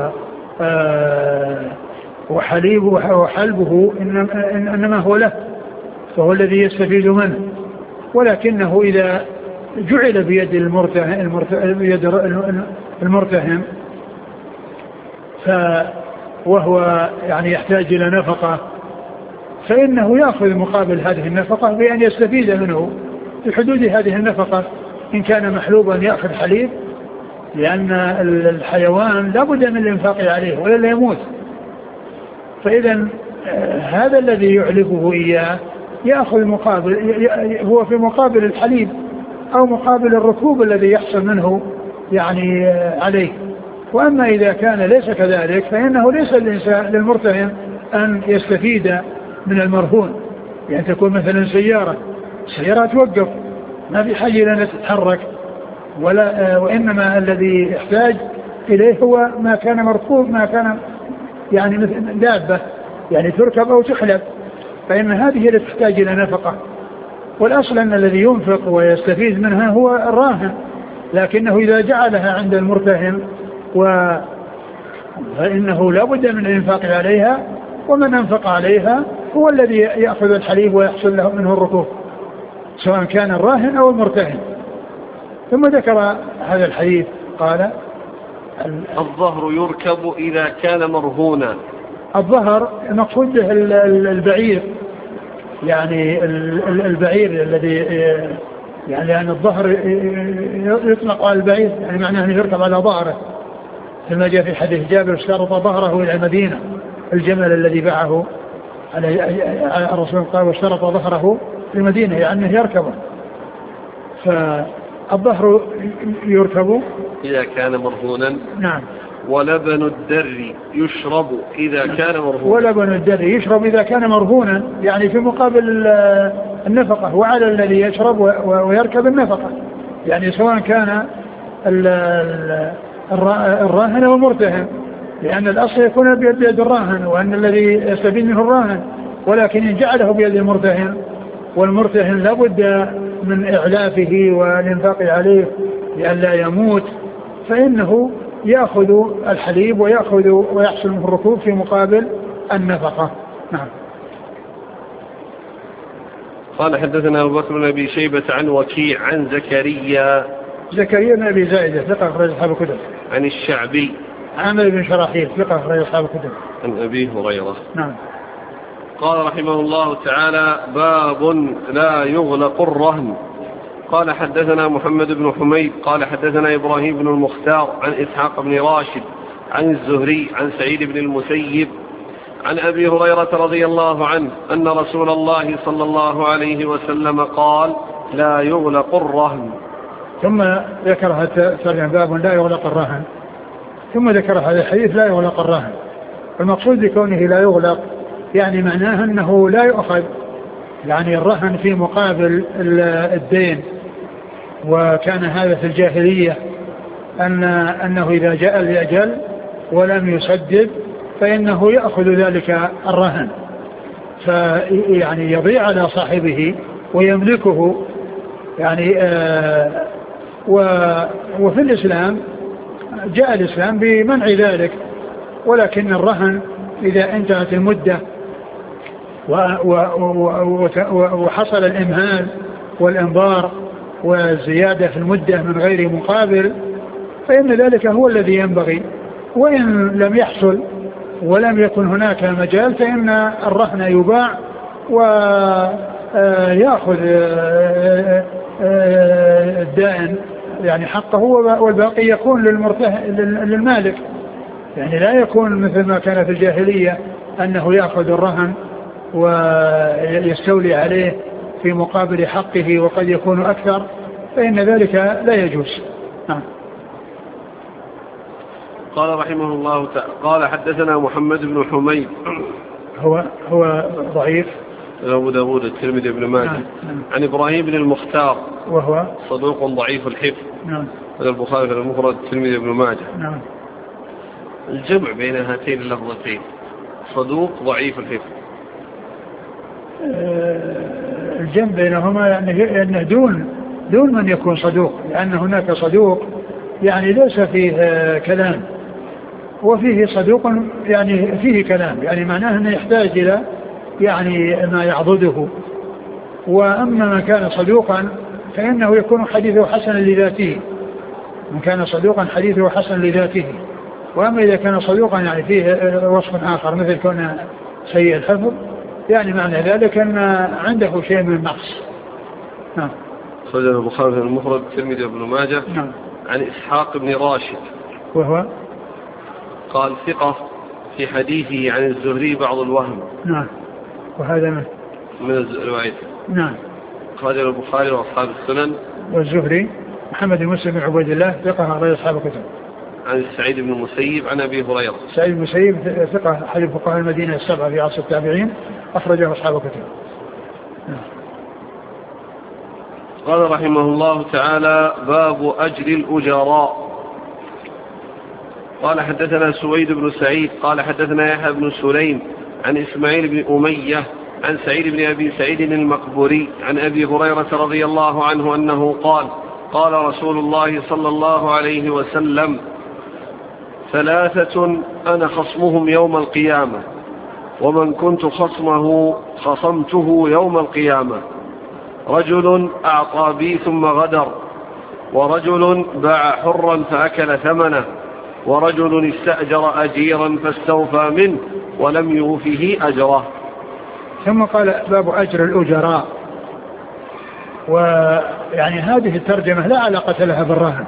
وحليبه وحلبه إنما هو له، فهو الذي يستفيد منه، ولكنه إذا جعل بيد المرتهن وهو يعني يحتاج إلى نفقة، فإنه يأخذ مقابل هذه النفقة بأن يستفيد منه في حدود هذه النفقة. إن كان محلوبا يأخذ حليب، لأن الحيوان لا بد من الإنفاق عليه ولا يموت، فإذا هذا الذي يعلفه إياه يأخذ مقابل، هو في مقابل الحليب أو مقابل الركوب الذي يحصل منه يعني عليه. وأما إذا كان ليس كذلك فإنه ليس للمرتهن أن يستفيد من المرهون، يعني تكون مثلا سيارة توقف ما في حاجة لأن تتحرك وإنما الذي يحتاج إليه هو ما كان مركوب، ما كان يعني مثل دابة يعني تركب أو تخلب، فإن هذه التي تحتاج إلى نفقة. والأصل أن الذي ينفق ويستفيد منها هو الراهن، لكنه إذا جعلها عند المرتهن فإنه لا بد من الإنفاق عليها، ومن أنفق عليها هو الذي يأخذ الحليب ويحصل له منه الركوب، سواء كان الراهن أو المرتهن. ثم ذكر هذا الحديث قال: الظهر يركب إذا كان مرهونا. الظهر مقصود به البعير، يعني البعير الذي يعني لأن الظهر يطلق على البعير، يعني معناه أنه يركب على ظهره، كما جاء في حديث جابر: اشترط ظهره إلى المدينة، الجمل الذي باعه على الرسول قال: واشترط ظهره للمدينة، يعني أنه يركبه. فالظهر يركب إذا كان مرهونا. نعم. ولبن الدر يشرب إذا كان مرهونا. ولبن الدر يشرب إذا كان مرهونا، يعني في مقابل النفقة، وعلى الذي يشرب ويركب النفقة، يعني سواء كان الراهن والمرتهن، لأن الأصل يكون بيد الراهن، وأن الذي يستفيد منه الراهن، ولكن إن جعله بيد المرتهن، والمرتهن لابد من إعلافه والإنفاق عليه لئلا يموت، فإنه يأخذ الحليب ويحصل منه الركوب في مقابل النفقة. نعم. قال حدثنا أبو بكر بن أبي شيبة عن وكيع عن زكريا بن أبي زائدة ثقة أخرج أصحاب الكتب. عن الشعبي عامر بن شراحيل ثقة أخرج أصحاب الكتب. عن أبي هريرة. نعم. قال رحمه الله تعالى: باب لا يغلق الرهن. قال حدثنا محمد بن حميد قال حدثنا إبراهيم بن المختار عن إسحاق بن راشد عن الزهري عن سعيد بن المسيب عن أبي هريرة رضي الله عنه أن رسول الله صلى الله عليه وسلم قال: لا يغلق الرهن. ثم ذكر باب لا يغلق الرهن، ثم ذكر هذا الحديث لا يغلق الرهن. المقصود بكونه لا يغلق يعني معناه أنه لا يؤخذ يعني الرهن في مقابل الدين. وكان هذا في الجاهلية أنه إذا جاء الأجل ولم يسدد فإنه يأخذ ذلك الرهن فيعني يضيع على صاحبه ويملكه يعني. وفي الإسلام جاء الإسلام بمنع ذلك، ولكن الرهن إذا انتهت المدة وحصل الإمهال والإنظار والزيادة في المدة من غير مقابل فإن ذلك هو الذي ينبغي. وإن لم يحصل ولم يكن هناك مجال فإن الرهن يباع ويأخذ الدائن يعني حقه والباقي يكون للمالك. يعني لا يكون مثل ما كان في الجاهلية أنه يأخذ الرهن ويستولي عليه في مقابل حقه وقد يكون أكثر، فإن ذلك لا يجوز. قال رحمه الله تعالى قال حدثنا محمد بن حميد هو ضعيف، أبو داود الترمذي ابن ماجه. عن إبراهيم بن المختار وهو صدوق ضعيف الحفظ. هذا البخاري في المفرد الترمذي ابن ماجه. الجمع بين هاتين اللفظتين صدوق ضعيف الحفظ، الجمع بينهما يعني أنه دون من يكون صدوق، لأن هناك صدوق يعني ليس فيه كلام وفيه صدوق يعني فيه كلام، يعني معناه أنه يحتاج إلى يعني ما يعضده. وأما من كان صدوقا فإنه يكون حديثه حسنا لذاته، من كان صدوقا حديثه حسن لذاته. وأما إذا كان صدوقا يعني فيه وصف آخر مثل كونه سيء الحفظ يعني معنى ذلك أن عنده شيء من النقص. خرج البخاري في المفرد الترمذي ابن ماجه. عن إسحاق بن راشد وهو قال ثقة في حديثه عن الزهري بعض الوهم. وهذا من الرواية. خرج البخاري وأصحاب السنن. والزهري محمد بن مسلم بن عبيد الله ثقة غير أصحاب الكتب. عن سعيد بن المسيب عن أبي هريرة. سعيد بن المسيب ثقة أحد فقهاء المدينة السبعة في عصر التابعين أخرجه أصحاب الكتب. قال رحمه الله تعالى باب أجر الأجراء. قال حدثنا سويد بن سعيد قال حدثنا يحيى بن سليم عن إسماعيل بن أمية عن سعيد بن أبي سعيد المقبوري عن أبي هريرة رضي الله عنه أنه قال قال رسول الله صلى الله عليه وسلم ثلاثة أنا خصمهم يوم القيامة ومن كنت خصمته يوم القيامة رجل أعطى بي ثم غدر ورجل باع حرا فأكل ثمنه ورجل استأجر أجيرا فاستوفى منه ولم يوفه أجره. ثم قال باب أجر الأجراء. ويعني هذه الترجمة لا علاقة لها بالرهن.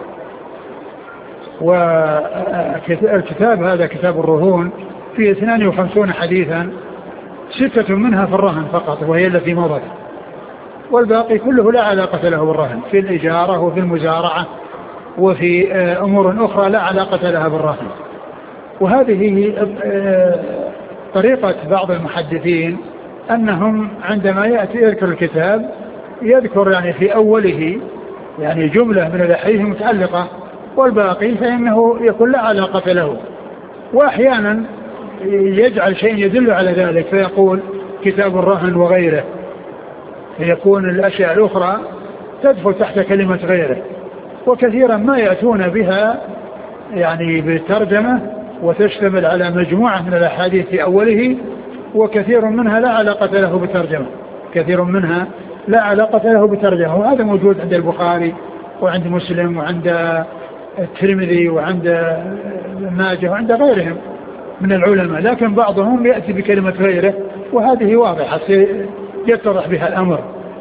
والكتاب هذا كتاب الرهون فيه 52 حديثا 6 منها في الرهن فقط وهي التي مضت، والباقي كله لا علاقة له بالرهن في الإجارة وفي المزارعة وفي أمور أخرى لا علاقة لها بالرهن. وهذه طريقة بعض المحدثين أنهم عندما يأتي يذكر الكتاب يذكر يعني في أوله يعني جملة من الأحاديث المتعلقة والباقي فإنه يكون لا علاقة له، وأحيانا يجعل شيء يدل على ذلك فيقول كتاب الرهن وغيره، فيكون الأشياء الأخرى تدخل تحت كلمة غيره. وكثيرا ما يأتون بها يعني بالترجمة وتشتمل على مجموعة من الأحاديث في أوله، وكثير منها لا علاقة له بترجمة، كثير منها لا علاقة له بترجمة. وهذا موجود عند البخاري وعند مسلم وعند الترمذي وعند ماجه وعند غيرهم من العلماء، لكن بعضهم يأتي بكلمة غيره وهذه واضحة يتضح بها الأمر.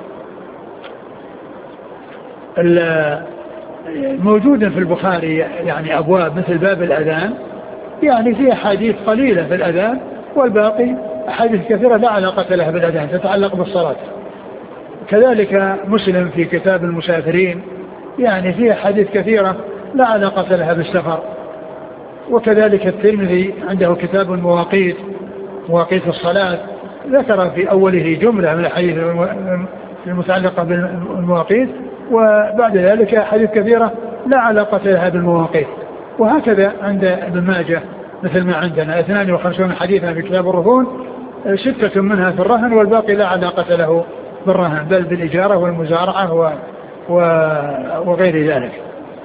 موجودا في البخاري يعني أبواب مثل باب الأذان يعني فيه حديث قليلة في الأذان، والباقي أحاديث كثيرة لا علاقة لها بالأذان تتعلق بالصلاة. كذلك مسلم في كتاب المسافرين يعني فيه حديث كثيرة لا علاقة لها بالسفر. وكذلك الترمذي عنده كتاب مواقيت الصلاة، ذكر في أوله جملة من الحديث المتعلقة بالمواقيت، وبعد ذلك حديث كثيرة لا علاقة لها بالمواقيت. وهكذا عند ابن ماجه مثل ما عندنا 52 حديثا في كتاب الرهون، 6 منها في الرهن والباقي لا علاقة له بالرهن بل بالإجارة والمزارعة وغير ذلك.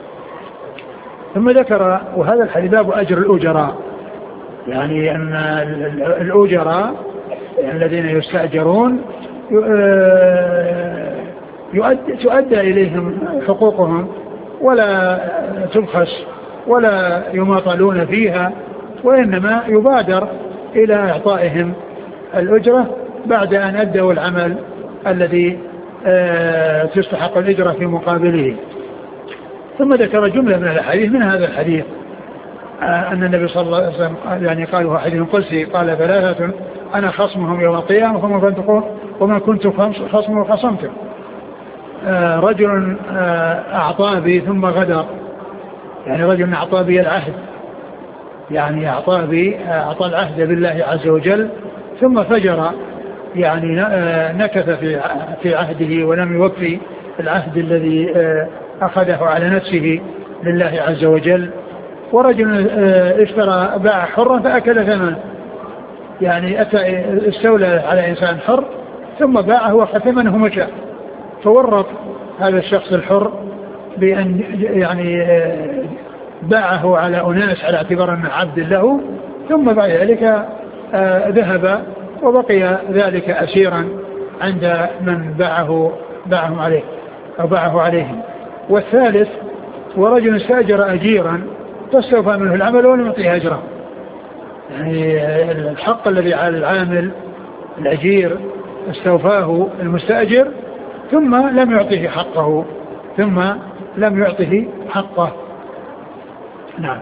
ثم ذكر وهذا الحديث باب أجر الأجراء، يعني أن الأجراء الذين يستأجرون تؤدى إليهم حقوقهم ولا تبخس ولا يماطلون فيها، وإنما يبادر إلى إعطائهم الأجرة بعد أن أدوا العمل الذي تستحق الأجرة في مقابله. ثم ذكر جملة من الحديث من هذا الحديث أن النبي صلى الله عليه وسلم يعني قال هو حديث قدسي قال 3 أنا خصمهم يوم القيامة ومن كنت خصمه خصمته. رجل أعطى بي ثم غدر، يعني رجل أعطى بي العهد، يعني أعطى العهد بالله عز وجل ثم فجر، يعني نكث في عهده ولم يوفي العهد الذي أخذه على نفسه لله عز وجل. ورجل اشترى باع حرا فأكل ثمنه، يعني استولى على إنسان حر ثم باعه وأخذ ثمنه مشى، فورط هذا الشخص الحر بأن يعني باعه على أناس على اعتبار أنه عبد له، ثم بعد ذلك ذهب وبقي ذلك أسيرا عند من باعه عليه أو باعه عليهم. والثالث ورجل استأجر أجيرا فاستوفى منه العمل ولم يعطيه أجره، يعني الحق الذي على العامل الأجير استوفاه المستأجر ثم لم يعطيه حقه. نعم.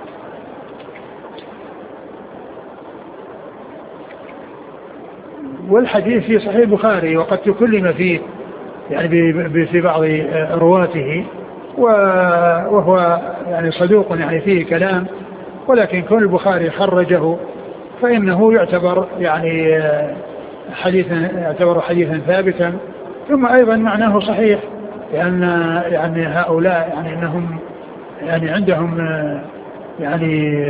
والحديث في صحيح البخاري وقد تكلم فيه يعني في بعض رواته، وهو يعني صدوق يعني فيه كلام، ولكن كون البخاري خرجه فإنه يعتبر يعني حديثا ثابتا. ثم أيضا معناه صحيح، لأن يعني هؤلاء يعني أنهم يعني عندهم يعني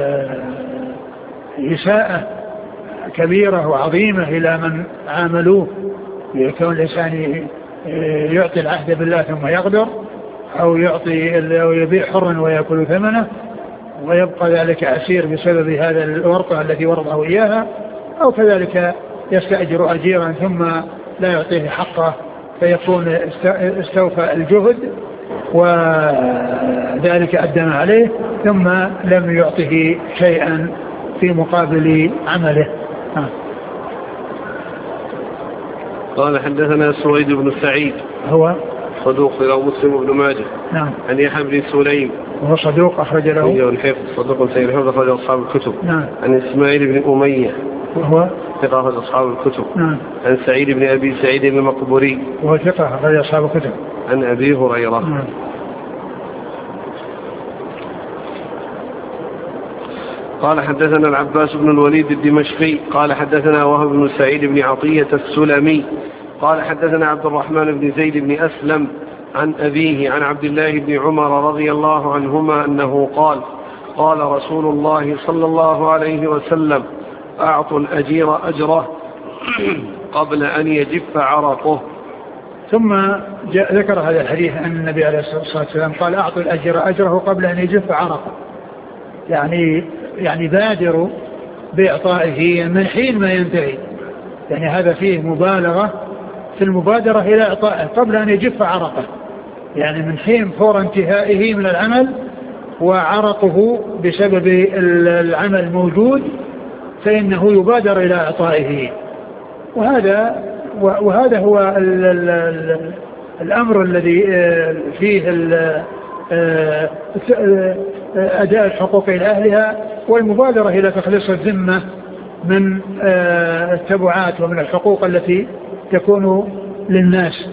إساءة كبيرة وعظيمة إلى من عاملوه، يكون الإنسان يعطي العهد بالله ثم يغدر، أو يبيع حرا ويأكل ثمنه ويبقى ذلك أسير بسبب هذا الورطة التي ورطه إياها، أو كذلك يستأجر أجيرا ثم لا يعطيه حقه فيكون استوفى الجهد وذلك أدم عليه ثم لم يعطه شيئا في مقابل عمله. قال حدثنا سويد بن سعيد هو صدوق له مسلم بن ماجه. نعم. عن يحيى بن سليم وهو صدوق أخرج له الحفظ صدوق سيد الحفظ أخرج أصحاب الكتب. نعم. عن إسماعيل بن أمية وهو ثقة أخرج أصحاب الكتب. نعم. عن سعيد بن أبي سعيد المقبوري وهو ثقة أخرج أصحاب الكتب. عن أبي هريرة. نعم. قال حدثنا العباس بن الوليد الدمشقي قال حدثنا وهب بن سعيد بن عطية السلمي قال حدثنا عبد الرحمن بن زيد بن أسلم عن أبيه عن عبد الله بن عمر رضي الله عنهما أنه قال قال رسول الله صلى الله عليه وسلم أعطوا الأجير أجره قبل أن يجف عرقه. ثم ذكر هذا الحديث أن النبي عليه الصلاة والسلام قال أعطوا الأجير أجره قبل أن يجف عرقه، يعني بادروا بإعطائه من حين ما ينتهي، يعني هذا فيه مبالغة في المبادرة إلى إعطائه قبل أن يجف عرقه، يعني من حين فور انتهائه من العمل وعرقه بسبب العمل موجود فإنه يبادر إلى إعطائه. وهذا هو الأمر الذي فيه أداء الحقوق إلى أهلها والمبادرة إلى تخليص الذمة من التبعات ومن الحقوق التي تكون للناس.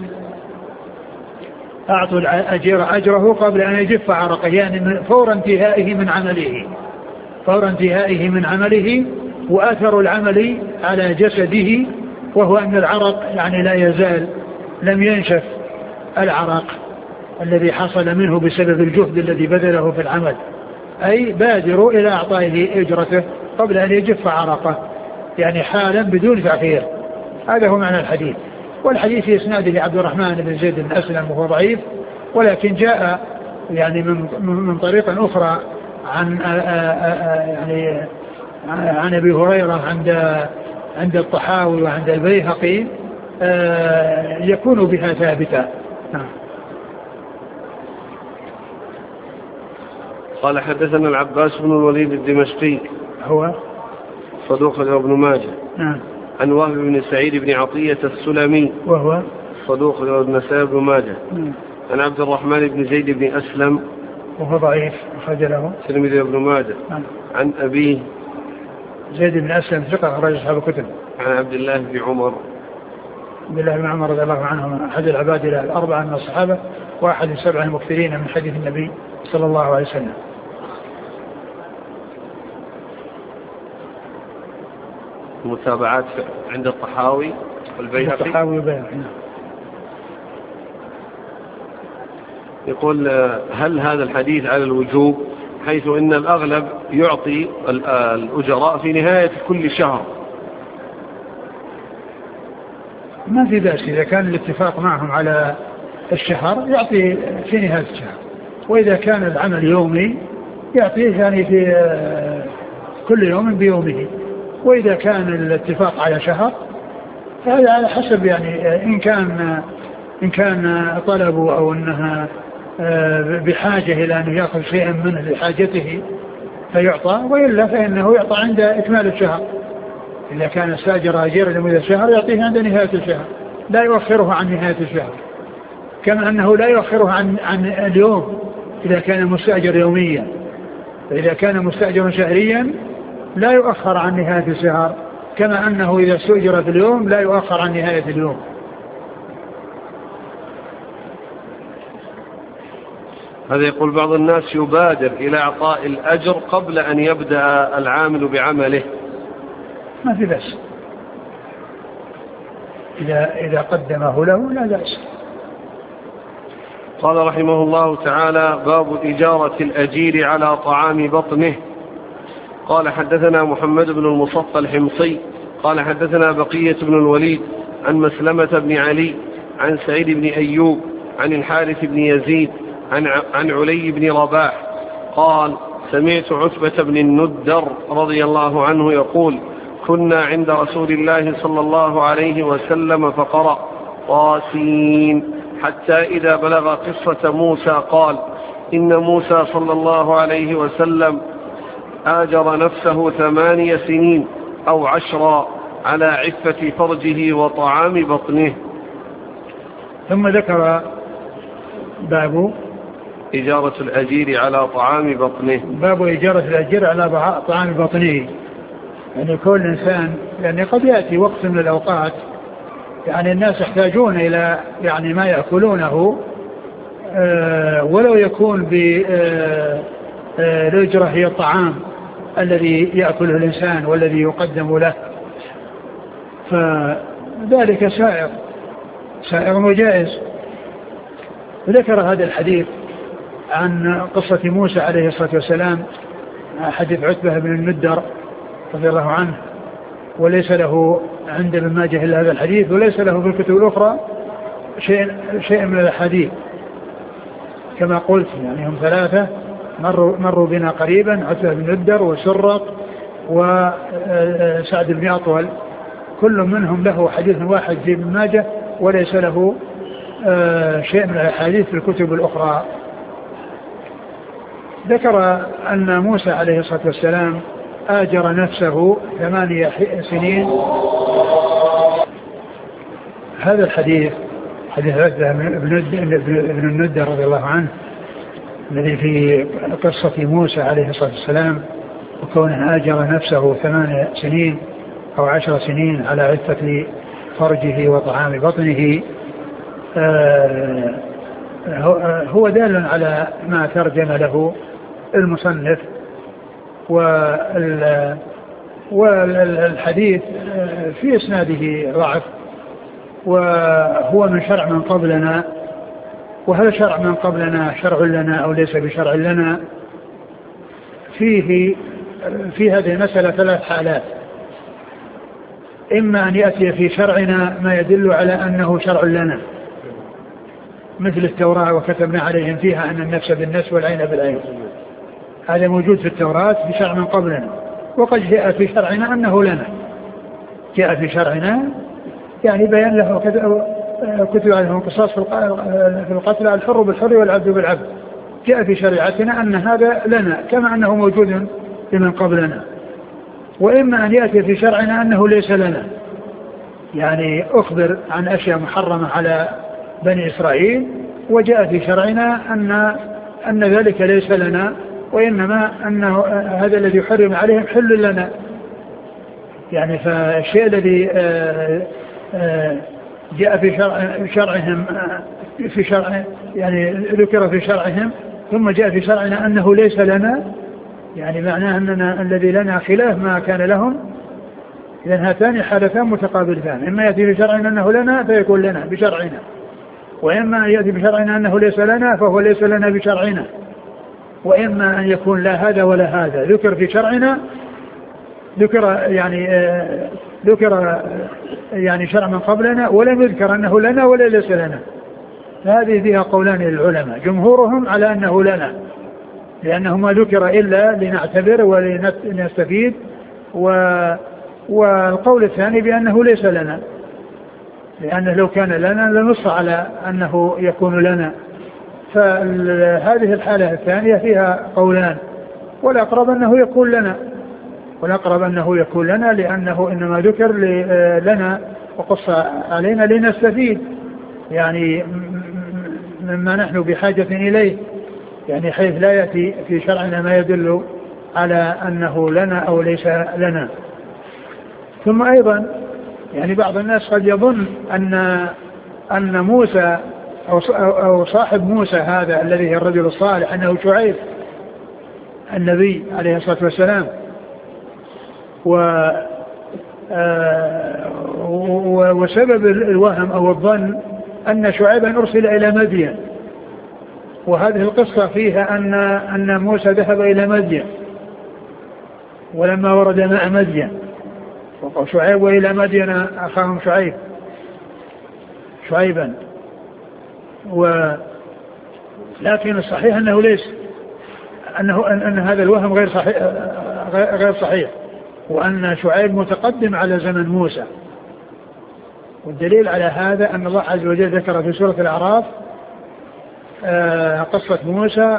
أعطوا الأجير أجره قبل أن يجف عرقه، يعني فور انتهائه من عمله، فور انتهائه من عمله وأثر العمل على جسده، وهو أن العرق يعني لا يزال لم ينشف العرق الذي حصل منه بسبب الجهد الذي بذله في العمل، أي بادروا إلى أعطائه أجرته قبل أن يجف عرقه، يعني حالا بدون تأخير. هذا هو معنى الحديث. والحديث في إسناده عبد الرحمن بن زيد بن أسلم وهو ضعيف، ولكن جاء يعني من طريق أخرى عن أبي هريرة عند الطحاوي وعند البيهقي يكون بها ثابتا. قال حدثنا العباس بن الوليد الدمشقي هو صدوق ابن ماجه. عن وهب بن سعيد بن عطية السلمي وهو صدوق ابن سعيد بن ماجه. عن عبد الرحمن بن زيد بن أسلم وهو ضعيف أخرج له الترمذي وابن ماجه. عن أبيه زيد بن أسلم ثقة أخرج أصحاب الكتب. عن عبد الله بن عمر رضي الله عنه أحد العباد الأربعة من الصحابة وأحد السبعة المكثرين من حديث النبي صلى الله عليه وسلم. متابعات عند الطحاوي والبيهقي. يقول هل هذا الحديث على الوجوب، حيث إن الأغلب يعطي الأجراء في نهاية كل شهر؟ ما في بأس إذا كان الاتفاق معهم على الشهر يعطي في نهاية الشهر، وإذا كان العمل يومي يعطيه يعني في كل يوم بيومه، وإذا كان الاتفاق على شهر فهذا على حسب يعني إن كان طلبه أو أنها بحاجة إلى أن يأخذ شيئا منه لحاجته فيعطى، وإلا فإنه يعطى عند إكمال الشهر. إذا كان استأجر أجير لمدة شهر يعطيه عند نهاية الشهر، لا يؤخره عن نهاية الشهر، كما أنه لا يؤخره عن اليوم إذا كان مستأجر يوميا. فإذا كان مستأجر شهريا لا يؤخر عن نهاية الشهر، كما أنه إذا استأجر في اليوم لا يؤخر عن نهاية اليوم. هذا يقول بعض الناس يبادر إلى إعطاء الأجر قبل أن يبدأ العامل بعمله. ما في بأس إذا قدمه له لا بأس. قال رحمه الله تعالى: باب إجارة الأجير على طعام بطنه. قال حدثنا محمد بن المصفى الحمصي قال حدثنا بقية بن الوليد عن مسلمة بن علي عن سعيد بن أيوب عن الحارث بن يزيد عن علي بن رباح قال: سمعت عتبة بن الندر رضي الله عنه يقول: كنا عند رسول الله صلى الله عليه وسلم فقرأ طاسين حتى إذا بلغ قصة موسى قال: إن موسى صلى الله عليه وسلم آجر نفسه 8 سنين أو 10 على عفة فرجه وطعام بطنه. ثم ذكر باب إجارة الأجير على طعام بطنه. باب إجارة الأجير على طعام بطنه، يعني كل إنسان، يعني قد يأتي وقت من الأوقات يعني الناس يحتاجون إلى يعني ما يأكلونه، ولو يكون بالأجرة هي الطعام الذي يأكله الإنسان والذي يقدم له، فذلك سائر وجائز. ذكر هذا الحديث عن قصة موسى عليه الصلاة والسلام، حديث عتبة بن الندر رضي الله عنه، وليس له عند ابن ماجه إلا هذا الحديث، وليس له في الكتب الأخرى شيء من الحديث كما قلت. يعني هم 3 مروا بنا قريبا: عتبة بن الندر وسرق وسعد بن أطول، كل منهم له حديث واحد في ابن ماجه وليس له شيء من الحديث في الكتب الأخرى. ذكر أن موسى عليه الصلاة والسلام آجر نفسه 8 سنين. هذا الحديث حديث عتبة بن الندر رضي الله عنه الذي في قصة موسى عليه الصلاة والسلام، وكونه آجر نفسه 8 سنين أو 10 سنين على عفة فرجه وطعام بطنه، هو دال على ما ترجم له المصنف والحديث في إسناده ضعف، وهو من شرع من قبلنا. وهل شرع من قبلنا شرع لنا أو ليس بشرع لنا؟ في هذه المسألة 3 حالات: إما أن يأتي في شرعنا ما يدل على أنه شرع لنا، مثل التوراة وكتبنا عليهم فيها أن النفس بالنفس والعين بالعين، هذا موجود في التوراة في شرع من قبلنا. وقد جاء في شرعنا أنه لنا، جاء في شرعنا يعني بيان له كتب عليهم قصاص في القتل، الحر بالحر والعبد بالعبد. جاء في شريعتنا أن هذا لنا كما أنه موجود لمن قبلنا. وإما أن يأتي في شرعنا أنه ليس لنا، يعني أخبر عن أشياء محرمة على بني إسرائيل وجاء في شرعنا أن ذلك ليس لنا، وإنما أنه هذا الذي يحرم عليهم حل لنا. يعني فالشيء الذي جاء في شرعهم في شرع يعني ذكر في شرعهم ثم جاء في شرعنا أنه ليس لنا، يعني معناه أننا الذي لنا خلاف ما كان لهم. لأن هاتان حالتان متقابلتان: إما يأتي بشرعنا أنه لنا فيكون لنا بشرعنا، وإما يأتي بشرعنا أنه ليس لنا فهو ليس لنا بشرعنا. وإما أن يكون لا هذا ولا هذا، ذكر في شرعنا ذكر يعني شرع من قبلنا ولم يذكر أنه لنا ولا ليس لنا. هذه فيها قولان للعلماء: جمهورهم على أنه لنا لأنه ما ذكر إلا لنعتبر ولنستفيد، والقول الثاني بأنه ليس لنا، لأنه لو كان لنا لنص على أنه يكون لنا. فهذه الحالة الثانية فيها قولان، والأقرب أنه يكون لنا لأنه إنما ذكر لنا وقص علينا لنستفيد، يعني مما نحن بحاجة إليه، يعني حيث لا يأتي في شرعنا ما يدل على أنه لنا أو ليس لنا. ثم أيضا يعني بعض الناس قد يظن أن موسى أو صاحب موسى هذا الذي هو الرجل الصالح أنه شعيب النبي عليه الصلاة والسلام، وسبب الوهم أو الظن أن شعيبا أرسل إلى مدين، وهذه القصة فيها أن موسى ذهب إلى مدين ولما ورد ماء مدين وقال شعيب وإلى مدين أخاهم شعيبا. لكن الصحيح أنه ليس أن هذا الوهم غير صحيح، وأن شعيب متقدم على زمن موسى. والدليل على هذا أن الله عز وجل ذكر في سورة الأعراف قصة موسى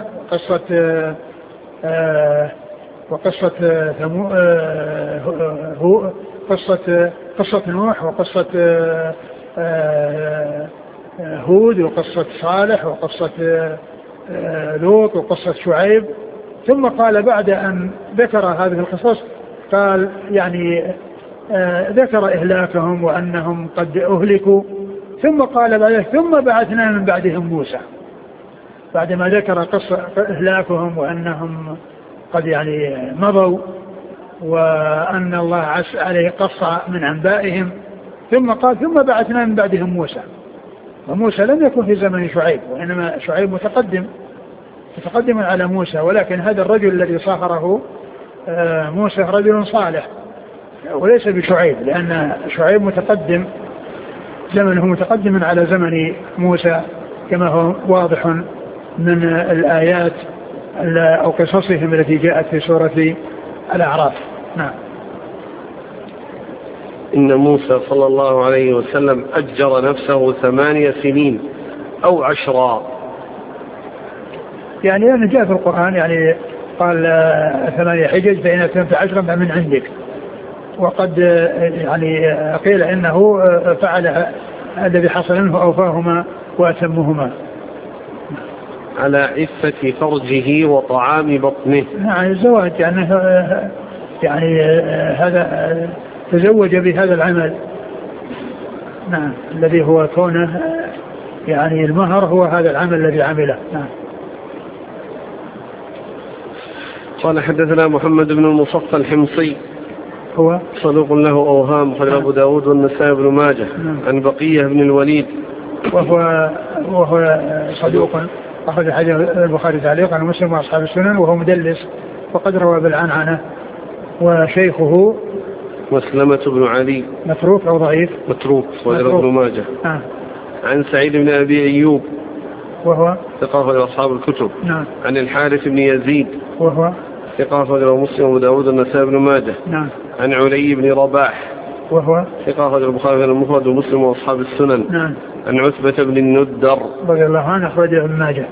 وقصة قصة نوح وقصة هود وقصة صالح وقصة لوط وقصة شعيب. ثم قال بعد أن ذكر هذه القصص قال يعني ذكر إهلاكهم وأنهم قد أهلكوا، ثم قال بعد ثم بعثنا من بعدهم موسى، بعدما ذكر قصة إهلاكهم وأنهم قد يعني مضوا وأن الله عز عليه قص من أنبائهم، ثم قال ثم بعثنا من بعدهم موسى. وموسى لم يكن في زمن شعيب، وإنما شعيب متقدم على موسى، ولكن هذا الرجل الذي صاهره موسى رجل صالح وليس بشعيب، لأن شعيب زمنه متقدم على زمن موسى كما هو واضح من الآيات أو قصصهم التي جاءت في سورة الأعراف. نعم. إن موسى صلى الله عليه وسلم أجر نفسه 8 سنين أو 10. يعني أنا جاء في القرآن يعني قال 8 حجج فإن أتممت 10 فمن عندك. وقد يعني قيل إنه فعل الذي حصل منه أوفاهما وأتمهما على عفة فرجه وطعام بطنه. نعم الزواج يعني هذا تزوج بهذا العمل. نعم الذي هو كونه يعني المهر هو هذا العمل الذي عمله. نعم. قال حدثنا محمد بن المصفى الحمصي هو صدوق له أوهام خرج أبو داود والنسائي بن ماجه عن بقية بن الوليد وهو صدوق أخرج حديث البخاري تعليقا ومسلم وأصحاب السنن وهو مدلس وقد روى بالعنعنة. وشيخه مسلمة بن علي متروك أو ضعيف؟ متروك خرج ابن ماجه. عن سعيد بن أبي أيوب وهو ثقافة أصحاب الكتب. نعم. عن الحارث بن يزيد وهو ثقافة مسلم وداود النسائي بن ماجه. نعم. عن علي بن رباح وهو ثقافة البخاري المفرد ومسلم وأصحاب السنن. نعم. عن عتبة بن الندر رضي الله عنه أخرج ابن ماجه.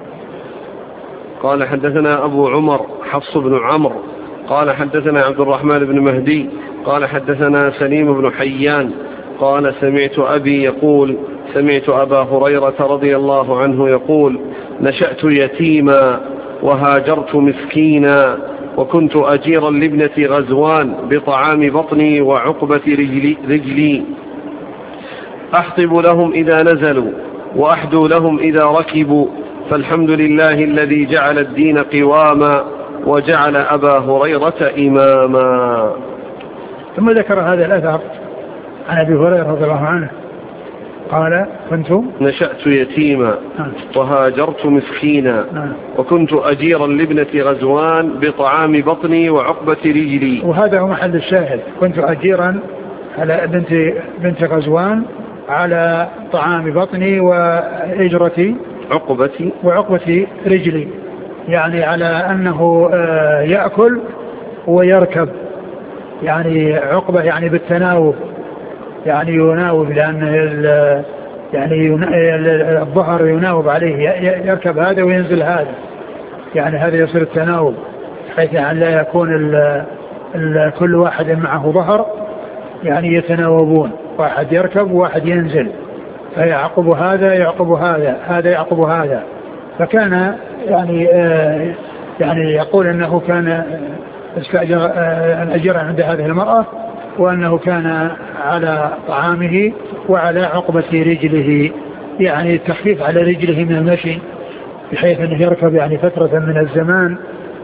قال حدثنا أبو عمر حفص بن عمرو قال حدثنا عبد الرحمن بن مهدي قال حدثنا سليم بن حيان قال سمعت أبي يقول سمعت أبا هريرة رضي الله عنه يقول نشأت يتيما وهاجرت مسكينا وكنت أجيرا لابنة غزوان بطعام بطني وعقبة رجلي أحطب لهم إذا نزلوا وأحدو لهم إذا ركبوا فالحمد لله الذي جعل الدين قواما وجعل أبا هريرة إماما. ثم ذكر هذا الأثر عن أبي هريرة رضي الله عنه قال كنت نشأت يتيما وهاجرت مسكينا وكنت أجيرا لابنة غزوان بطعام بطني وعقبة رجلي. وهذا هو محل الشاهد. كنت أجيرا على بنت غزوان على طعام بطني وإجرتي وعقبة رجلي، يعني على أنه يأكل ويركب، يعني عقبة يعني بالتناوب، يعني يناوب، لأن يعني الظهر يناوب عليه، يركب هذا وينزل هذا، يعني هذا يصير التناوب حيث يعني لا يكون كل واحد معه ظهر، يعني يتناوبون، واحد يركب وواحد ينزل، فيعقب هذا يعقب هذا، هذا يعقب هذا. فكان يعني يقول أنه كان استأجر الأجر عند هذه المرأة، وأنه كان على طعامه وعلى عقبة رجله، يعني التخفيف على رجله من المشي، بحيث أنه يركب يعني فترة من الزمان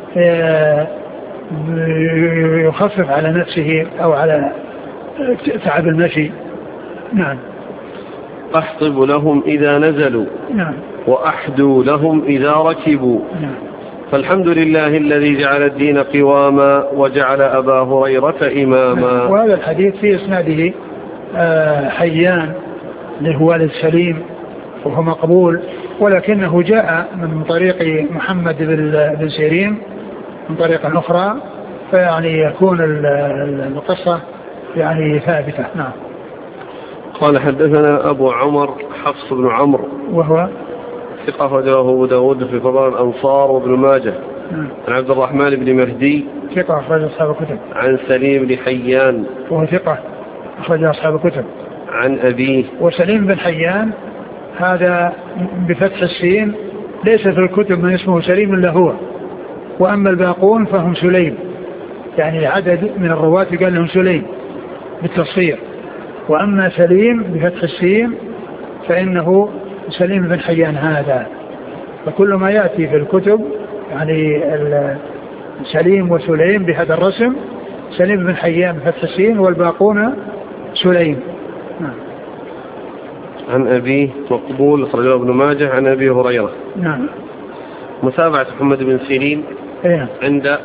يخفف على نفسه أو على تعب المشي. نعم. أحطب لهم إذا نزلوا نعم. وأحدو لهم إذا ركبوا. نعم. فالحمد لله الذي جعل الدين قواما وجعل أبا هريرة إماما. وهذا الحديث في إسناده حيان لهو والد سليم وهو مقبول، ولكنه جاء من طريق محمد بن سيرين من طريقة أخرى، فيعني يكون القصة يعني ثابتة. نعم. قال حدثنا أبو عمر حفص بن عمرو وهو ثقة أخرجه أبو داود في فضائل الأنصار وابن ماجه. عن عبد الرحمن بن مهدي ثقة أخرج أصحاب الكتب. عن سليم بن حيان وهو ثقة أخرج أصحاب الكتب. عن أبيه. وسليم بن حيان هذا بفتح السين ليس في الكتب من اسمه سليم إلا هو، وأما الباقون فهم سليم، يعني عدد من الرواة قال لهم سليم بالتصفير، وأما سليم بفتح السين فإنه سليم بن حيان هذا. فكل ما يأتي في الكتب يعني سليم وسليم بهذا الرسم، سليم بن حيان بفتح السين، والباقون سليم. نعم. عن أبيه مقبول أخرجه ابن ماجه عن أبي هريرة. نعم. متابعة محمد بن سيرين عند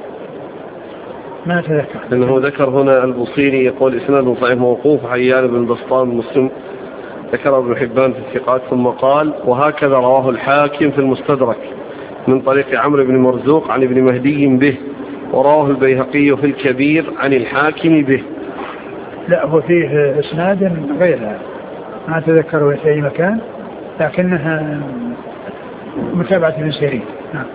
ما أتذكر، لأنه ذكر هنا البصيري يقول إسناد صحيح موقوف حيان بن بسطام مسلم، ذكر ابن حبان في الثقات، ثم قال وهكذا رواه الحاكم في المستدرك من طريق عمرو بن مرزوق عن ابن مهدي به، ورواه البيهقي في الكبير عن الحاكم به. لا، هو فيه إسناد غيرها ما أتذكره في أي مكان، لكنها متابعة ابن سيرين. نعم.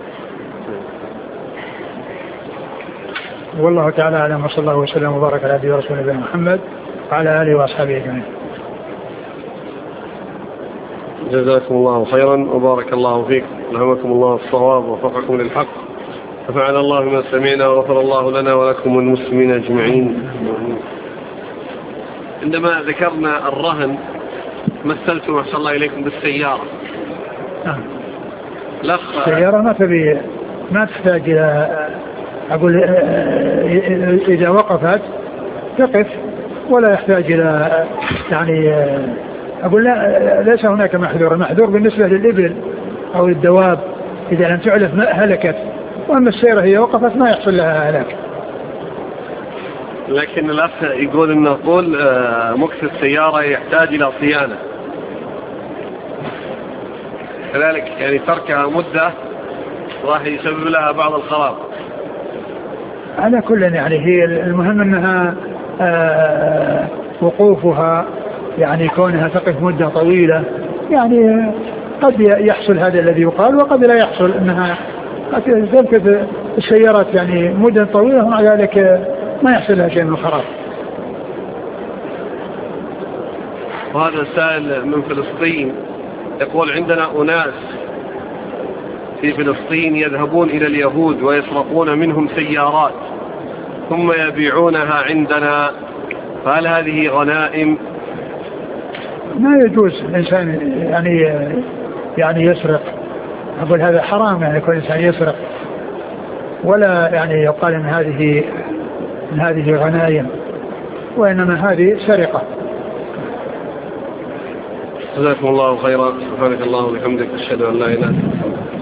والله تعالى أعلم، وصلى الله وسلم وبارك على عبده ورسوله نبينا محمد وعلى آله وأصحابه أجمعين. جزاكم الله خيرا وبارك الله فيكم، ألهمكم الله الصواب ووفقكم للحق، ففعل الله ما سمعنا وغفر الله لنا ولكم والمسلمين أجمعين. عندما ذكرنا الرهن مثلتم أحسن الله إليكم بالسيارة. السيارة ما تحتاج إلى أقول إذا وقفت تقف ولا يحتاج إلى يعني أقول لا ليس هناك محذور. المحذور بالنسبة للإبل أو الدواب إذا لم تعلف هلكت، وأما السيارة هي وقفت ما يحصل لها هلاك. لكن الأخ يقول إنه طول مكث السيارة يحتاج إلى صيانة، كذلك يعني تركها مدة راح يسبب لها بعض الخراب. على كل يعني هي المهم أنها وقوفها يعني كونها تقف مدة طويلة يعني قد يحصل هذا الذي يقال وقد لا يحصل، أنها تمكث السيارات يعني مدة طويلة ومع ذلك ما يحصل لها شيء من الخراب. وهذا سائل من فلسطين يقول عندنا أناس في فلسطين يذهبون إلى اليهود ويسرقون منهم سيارات ثم يبيعونها عندنا، فهل هذه غنائم؟ ما يجوز الإنسان يعني يسرق. أقول هذا حرام يعني كل إنسان يسرق، ولا يعني يقال إن هذه غنائم، وإنما هذه سرقة. جزاكم الله خيرا. سبحانك اللهم وبحمدك أشهد أن لا إله إلا أنت.